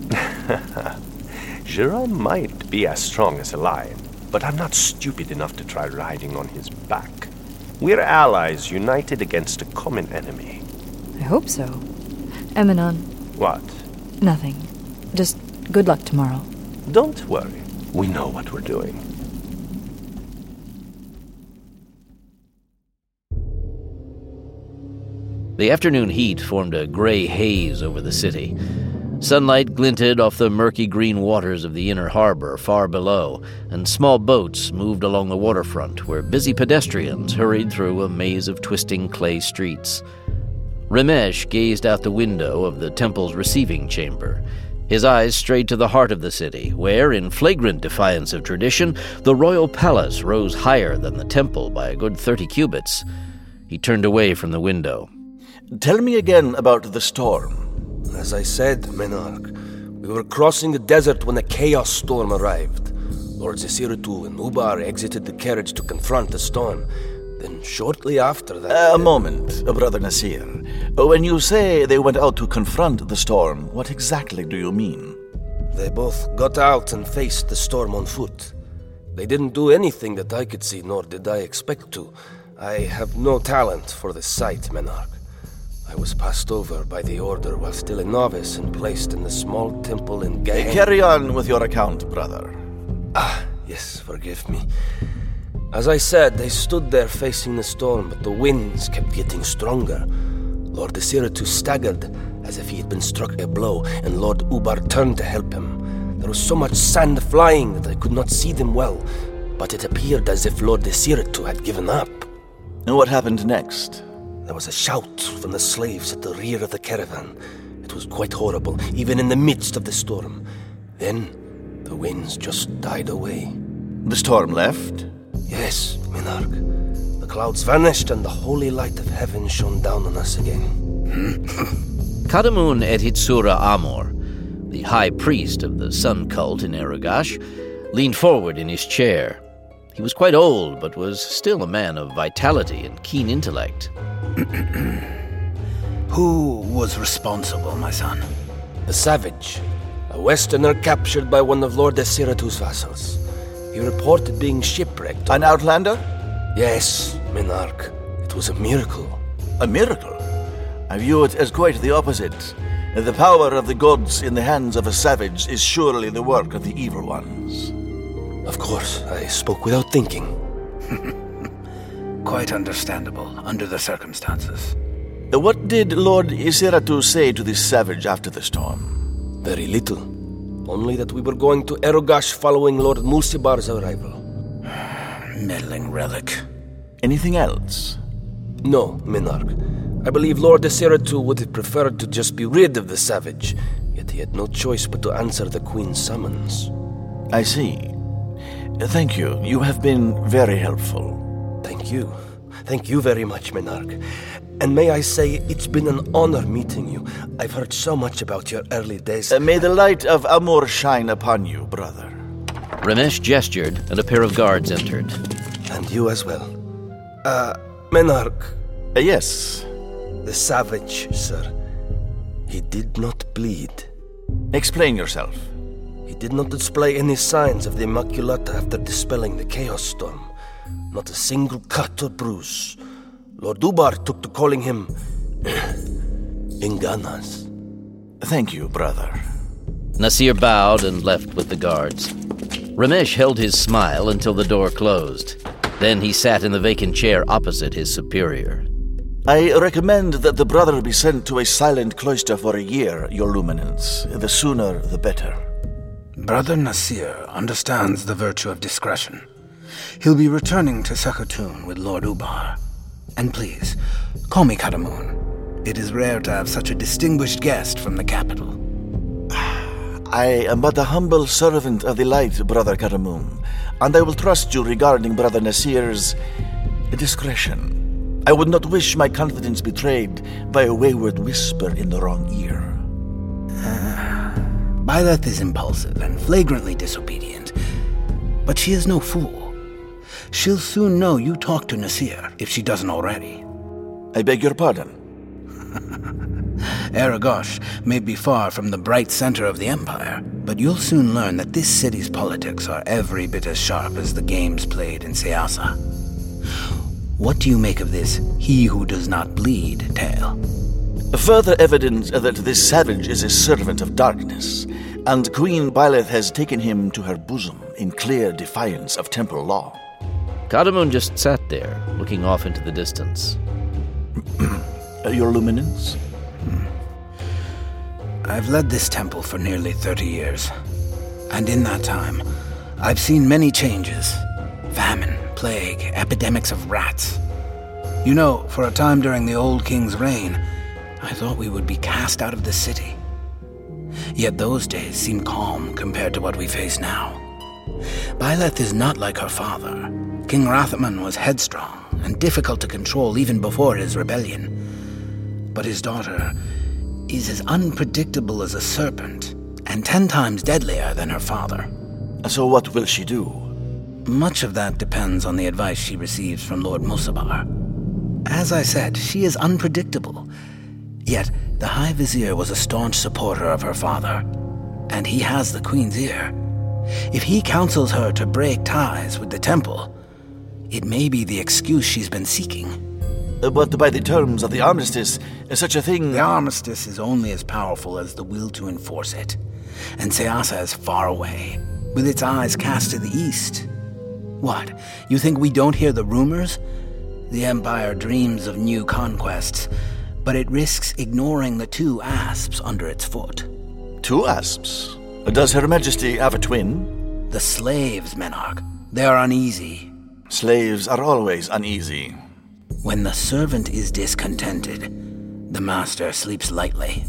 Jerome might be as strong as a lion, but I'm not stupid enough to try riding on his back. We're allies united against a common enemy. I hope so. Eminon. What? Nothing. Just good luck tomorrow. Don't worry. We know what we're doing. The afternoon heat formed a gray haze over the city. Sunlight glinted off the murky green waters of the inner harbor far below, and small boats moved along the waterfront where busy pedestrians hurried through a maze of twisting clay streets. Ramesh gazed out the window of the temple's receiving chamber. His eyes strayed to the heart of the city, where, in flagrant defiance of tradition, the royal palace rose higher than the temple by a good thirty cubits. He turned away from the window. Tell me again about the storm. As I said, Menarch, we were crossing the desert when a chaos storm arrived. Lords Isiritu and Ubar exited the carriage to confront the storm. Then shortly after that... A moment, Brother Nasir. When you say they went out to confront the storm, what exactly do you mean? They both got out and faced the storm on foot. They didn't do anything that I could see, nor did I expect to. I have no talent for the sight, Menarch. I was passed over by the Order while still a novice and placed in the small temple in Gehenna. Carry on with your account, brother. Ah, yes, forgive me. As I said, they stood there facing the storm, but the winds kept getting stronger. Lord Desiratu staggered as if he had been struck a blow, and Lord Ubar turned to help him. There was so much sand flying that I could not see them well, but it appeared as if Lord Desiratu had given up. And what happened next? There was a shout from the slaves at the rear of the caravan. It was quite horrible, even in the midst of the storm. Then, the winds just died away. The storm left? Yes, Menarch. The clouds vanished and the holy light of heaven shone down on us again. Kadamun Edhitsura Amor, the high priest of the sun cult in Eregash, leaned forward in his chair. He was quite old, but was still a man of vitality and keen intellect. Who was responsible, my son? The Savage, a westerner captured by one of Lord Desiratu's vassals. He reported being shipwrecked. An outlander? Yes, Menarch. It was a miracle. A miracle? I view it as quite the opposite. The power of the gods in the hands of a savage is surely the work of the evil ones. Of course, I spoke without thinking. Quite understandable, under the circumstances. What did Lord Desiratu say to this savage after the storm? Very little. Only that we were going to Eregash following Lord Mulcibar's arrival. Meddling relic. Anything else? No, Menarch. I believe Lord Desiratu would have preferred to just be rid of the savage, yet he had no choice but to answer the Queen's summons. I see. Thank you. You have been very helpful. Thank you. Thank you very much, Menarch. And may I say, it's been an honor meeting you. I've heard so much about your early days. Uh, may the light of Amor shine upon you, brother. Ramesh gestured, and a pair of guards entered. And you as well. Uh, Menarch. Uh, yes. The savage, sir. He did not bleed. Explain yourself. He did not display any signs of the Immaculata after dispelling the Chaos Storm. Not a single cut or bruise. Lord Ubar took to calling him Inganas. Thank you, brother. Nasir bowed and left with the guards. Ramesh held his smile until the door closed. Then he sat in the vacant chair opposite his superior. I recommend that the brother be sent to a silent cloister for a year, Your Luminance. The sooner, the better. Brother Nasir understands the virtue of discretion. He'll be returning to Sekhotun with Lord Ubar. And please, call me Kadamun. It is rare to have such a distinguished guest from the capital. I am but a humble servant of the light, Brother Kadamun, and I will trust you regarding Brother Nasir's discretion. I would not wish my confidence betrayed by a wayward whisper in the wrong ear. Uh, Byleth is impulsive and flagrantly disobedient, but she is no fool. She'll soon know you talked to Nasir, if she doesn't already. I beg your pardon. Eregash may be far from the bright center of the Empire, but you'll soon learn that this city's politics are every bit as sharp as the games played in Seasa. What do you make of this he who does not bleed tale? Further evidence that this savage is a servant of darkness, and Queen Byleth has taken him to her bosom in clear defiance of temple law. Kadamun just sat there, looking off into the distance. Your Luminance? Hmm. I've led this temple for nearly thirty years. And in that time, I've seen many changes. Famine, plague, epidemics of rats. You know, for a time during the old king's reign, I thought we would be cast out of the city. Yet those days seem calm compared to what we face now. Byleth is not like her father. King Rathaman was headstrong and difficult to control even before his rebellion. But his daughter is as unpredictable as a serpent, and ten times deadlier than her father. So what will she do? Much of that depends on the advice she receives from Lord Mulcibar. As I said, she is unpredictable, Yet the High Vizier was a staunch supporter of her father, and he has the Queen's ear. If he counsels her to break ties with the temple, it may be the excuse she's been seeking. But by the terms of the armistice, such a thing... The armistice is only as powerful as the will to enforce it. And Seasa is far away, with its eyes cast to the east. What, you think we don't hear the rumors? The Empire dreams of new conquests, but it risks ignoring the two asps under its foot. Two asps? Does Her Majesty have a twin? The slaves, Menarch. They are uneasy. Slaves are always uneasy. When the servant is discontented, the master sleeps lightly.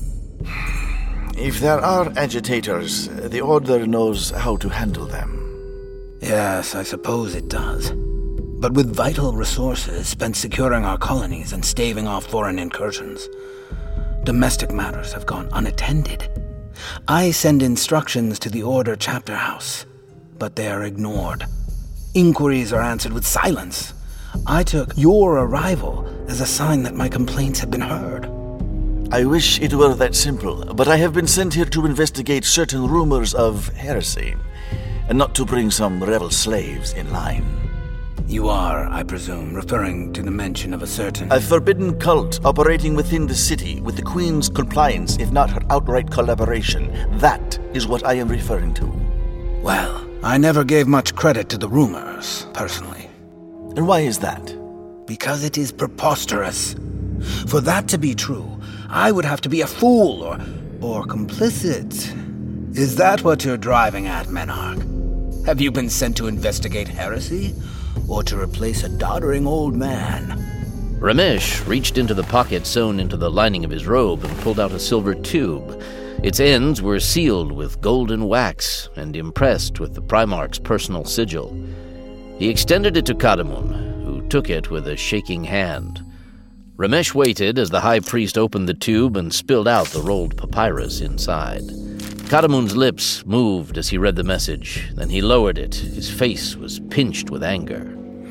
If there are agitators, the Order knows how to handle them. Yes, I suppose it does. But with vital resources spent securing our colonies and staving off foreign incursions, domestic matters have gone unattended. I send instructions to the Order chapter house, but they are ignored. Inquiries are answered with silence. I took your arrival as a sign that my complaints had been heard. I wish it were that simple, but I have been sent here to investigate certain rumors of heresy, and not to bring some rebel slaves in line. You are, I presume, referring to the mention of a certain... A forbidden cult operating within the city with the Queen's compliance, if not her outright collaboration. That is what I am referring to. Well, I never gave much credit to the rumors, personally. And why is that? Because it is preposterous. For that to be true, I would have to be a fool or, or complicit. Is that what you're driving at, Menarch? Have you been sent to investigate heresy? Or to replace a doddering old man? Ramesh reached into the pocket sewn into the lining of his robe and pulled out a silver tube. Its ends were sealed with golden wax and impressed with the Primarch's personal sigil. He extended it to Kadamun, who took it with a shaking hand. Ramesh waited as the high priest opened the tube and spilled out the rolled papyrus inside. Kadamun's lips moved as he read the message. Then he lowered it. His face was pinched with anger.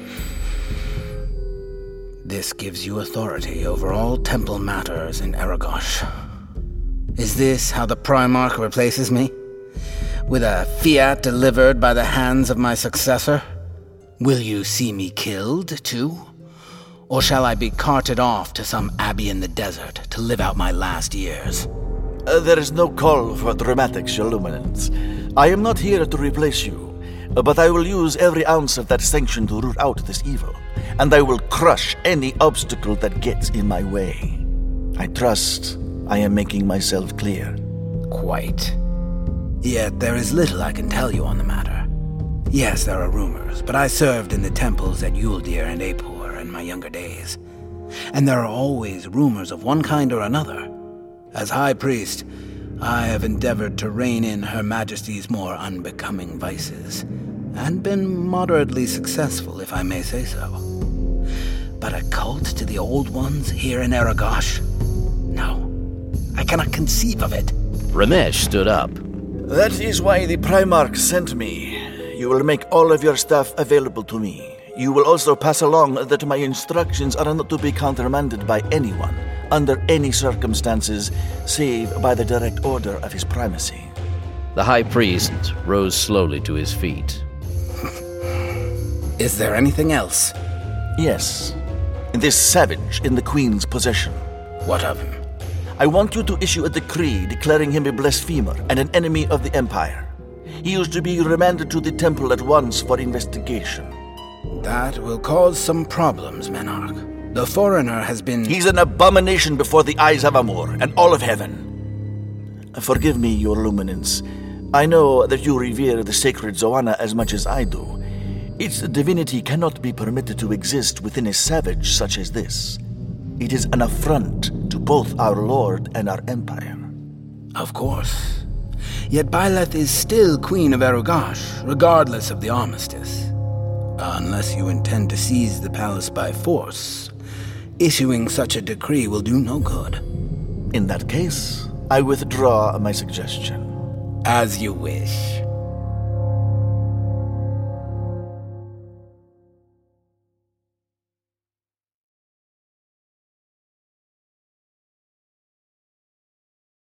This gives you authority over all temple matters in Eregosh. Is this how the Primarch replaces me? With a fiat delivered by the hands of my successor? Will you see me killed, too? Or shall I be carted off to some abbey in the desert to live out my last years? Uh, there is no call for dramatics, Your Luminance. I am not here to replace you, uh, but I will use every ounce of that sanction to root out this evil, and I will crush any obstacle that gets in my way. I trust I am making myself clear. Quite. Yet there is little I can tell you on the matter. Yes, there are rumors, but I served in the temples at Yuldir and Apur in my younger days. And there are always rumors of one kind or another. As High Priest, I have endeavored to rein in Her Majesty's more unbecoming vices, and been moderately successful, if I may say so. But a cult to the old ones here in Eregosh? No, I cannot conceive of it. Ramesh stood up. That is why the Primarch sent me. You will make all of your stuff available to me. You will also pass along that my instructions are not to be countermanded by anyone, under any circumstances, save by the direct order of his primacy. The High Priest rose slowly to his feet. Is there anything else? Yes. This savage in the Queen's possession. What of him? I want you to issue a decree declaring him a blasphemer and an enemy of the Empire. He is to be remanded to the temple at once for investigation. That will cause some problems, Menarch. The foreigner has been... He's an abomination before the eyes of Amor and all of heaven. Forgive me, Your Luminance. I know that you revere the sacred Zoanna as much as I do. Its divinity cannot be permitted to exist within a savage such as this. It is an affront to both our Lord and our Empire. Of course. Yet Byleth is still Queen of Eregosh, regardless of the armistice. Unless you intend to seize the palace by force, issuing such a decree will do no good. In that case, I withdraw my suggestion. As you wish.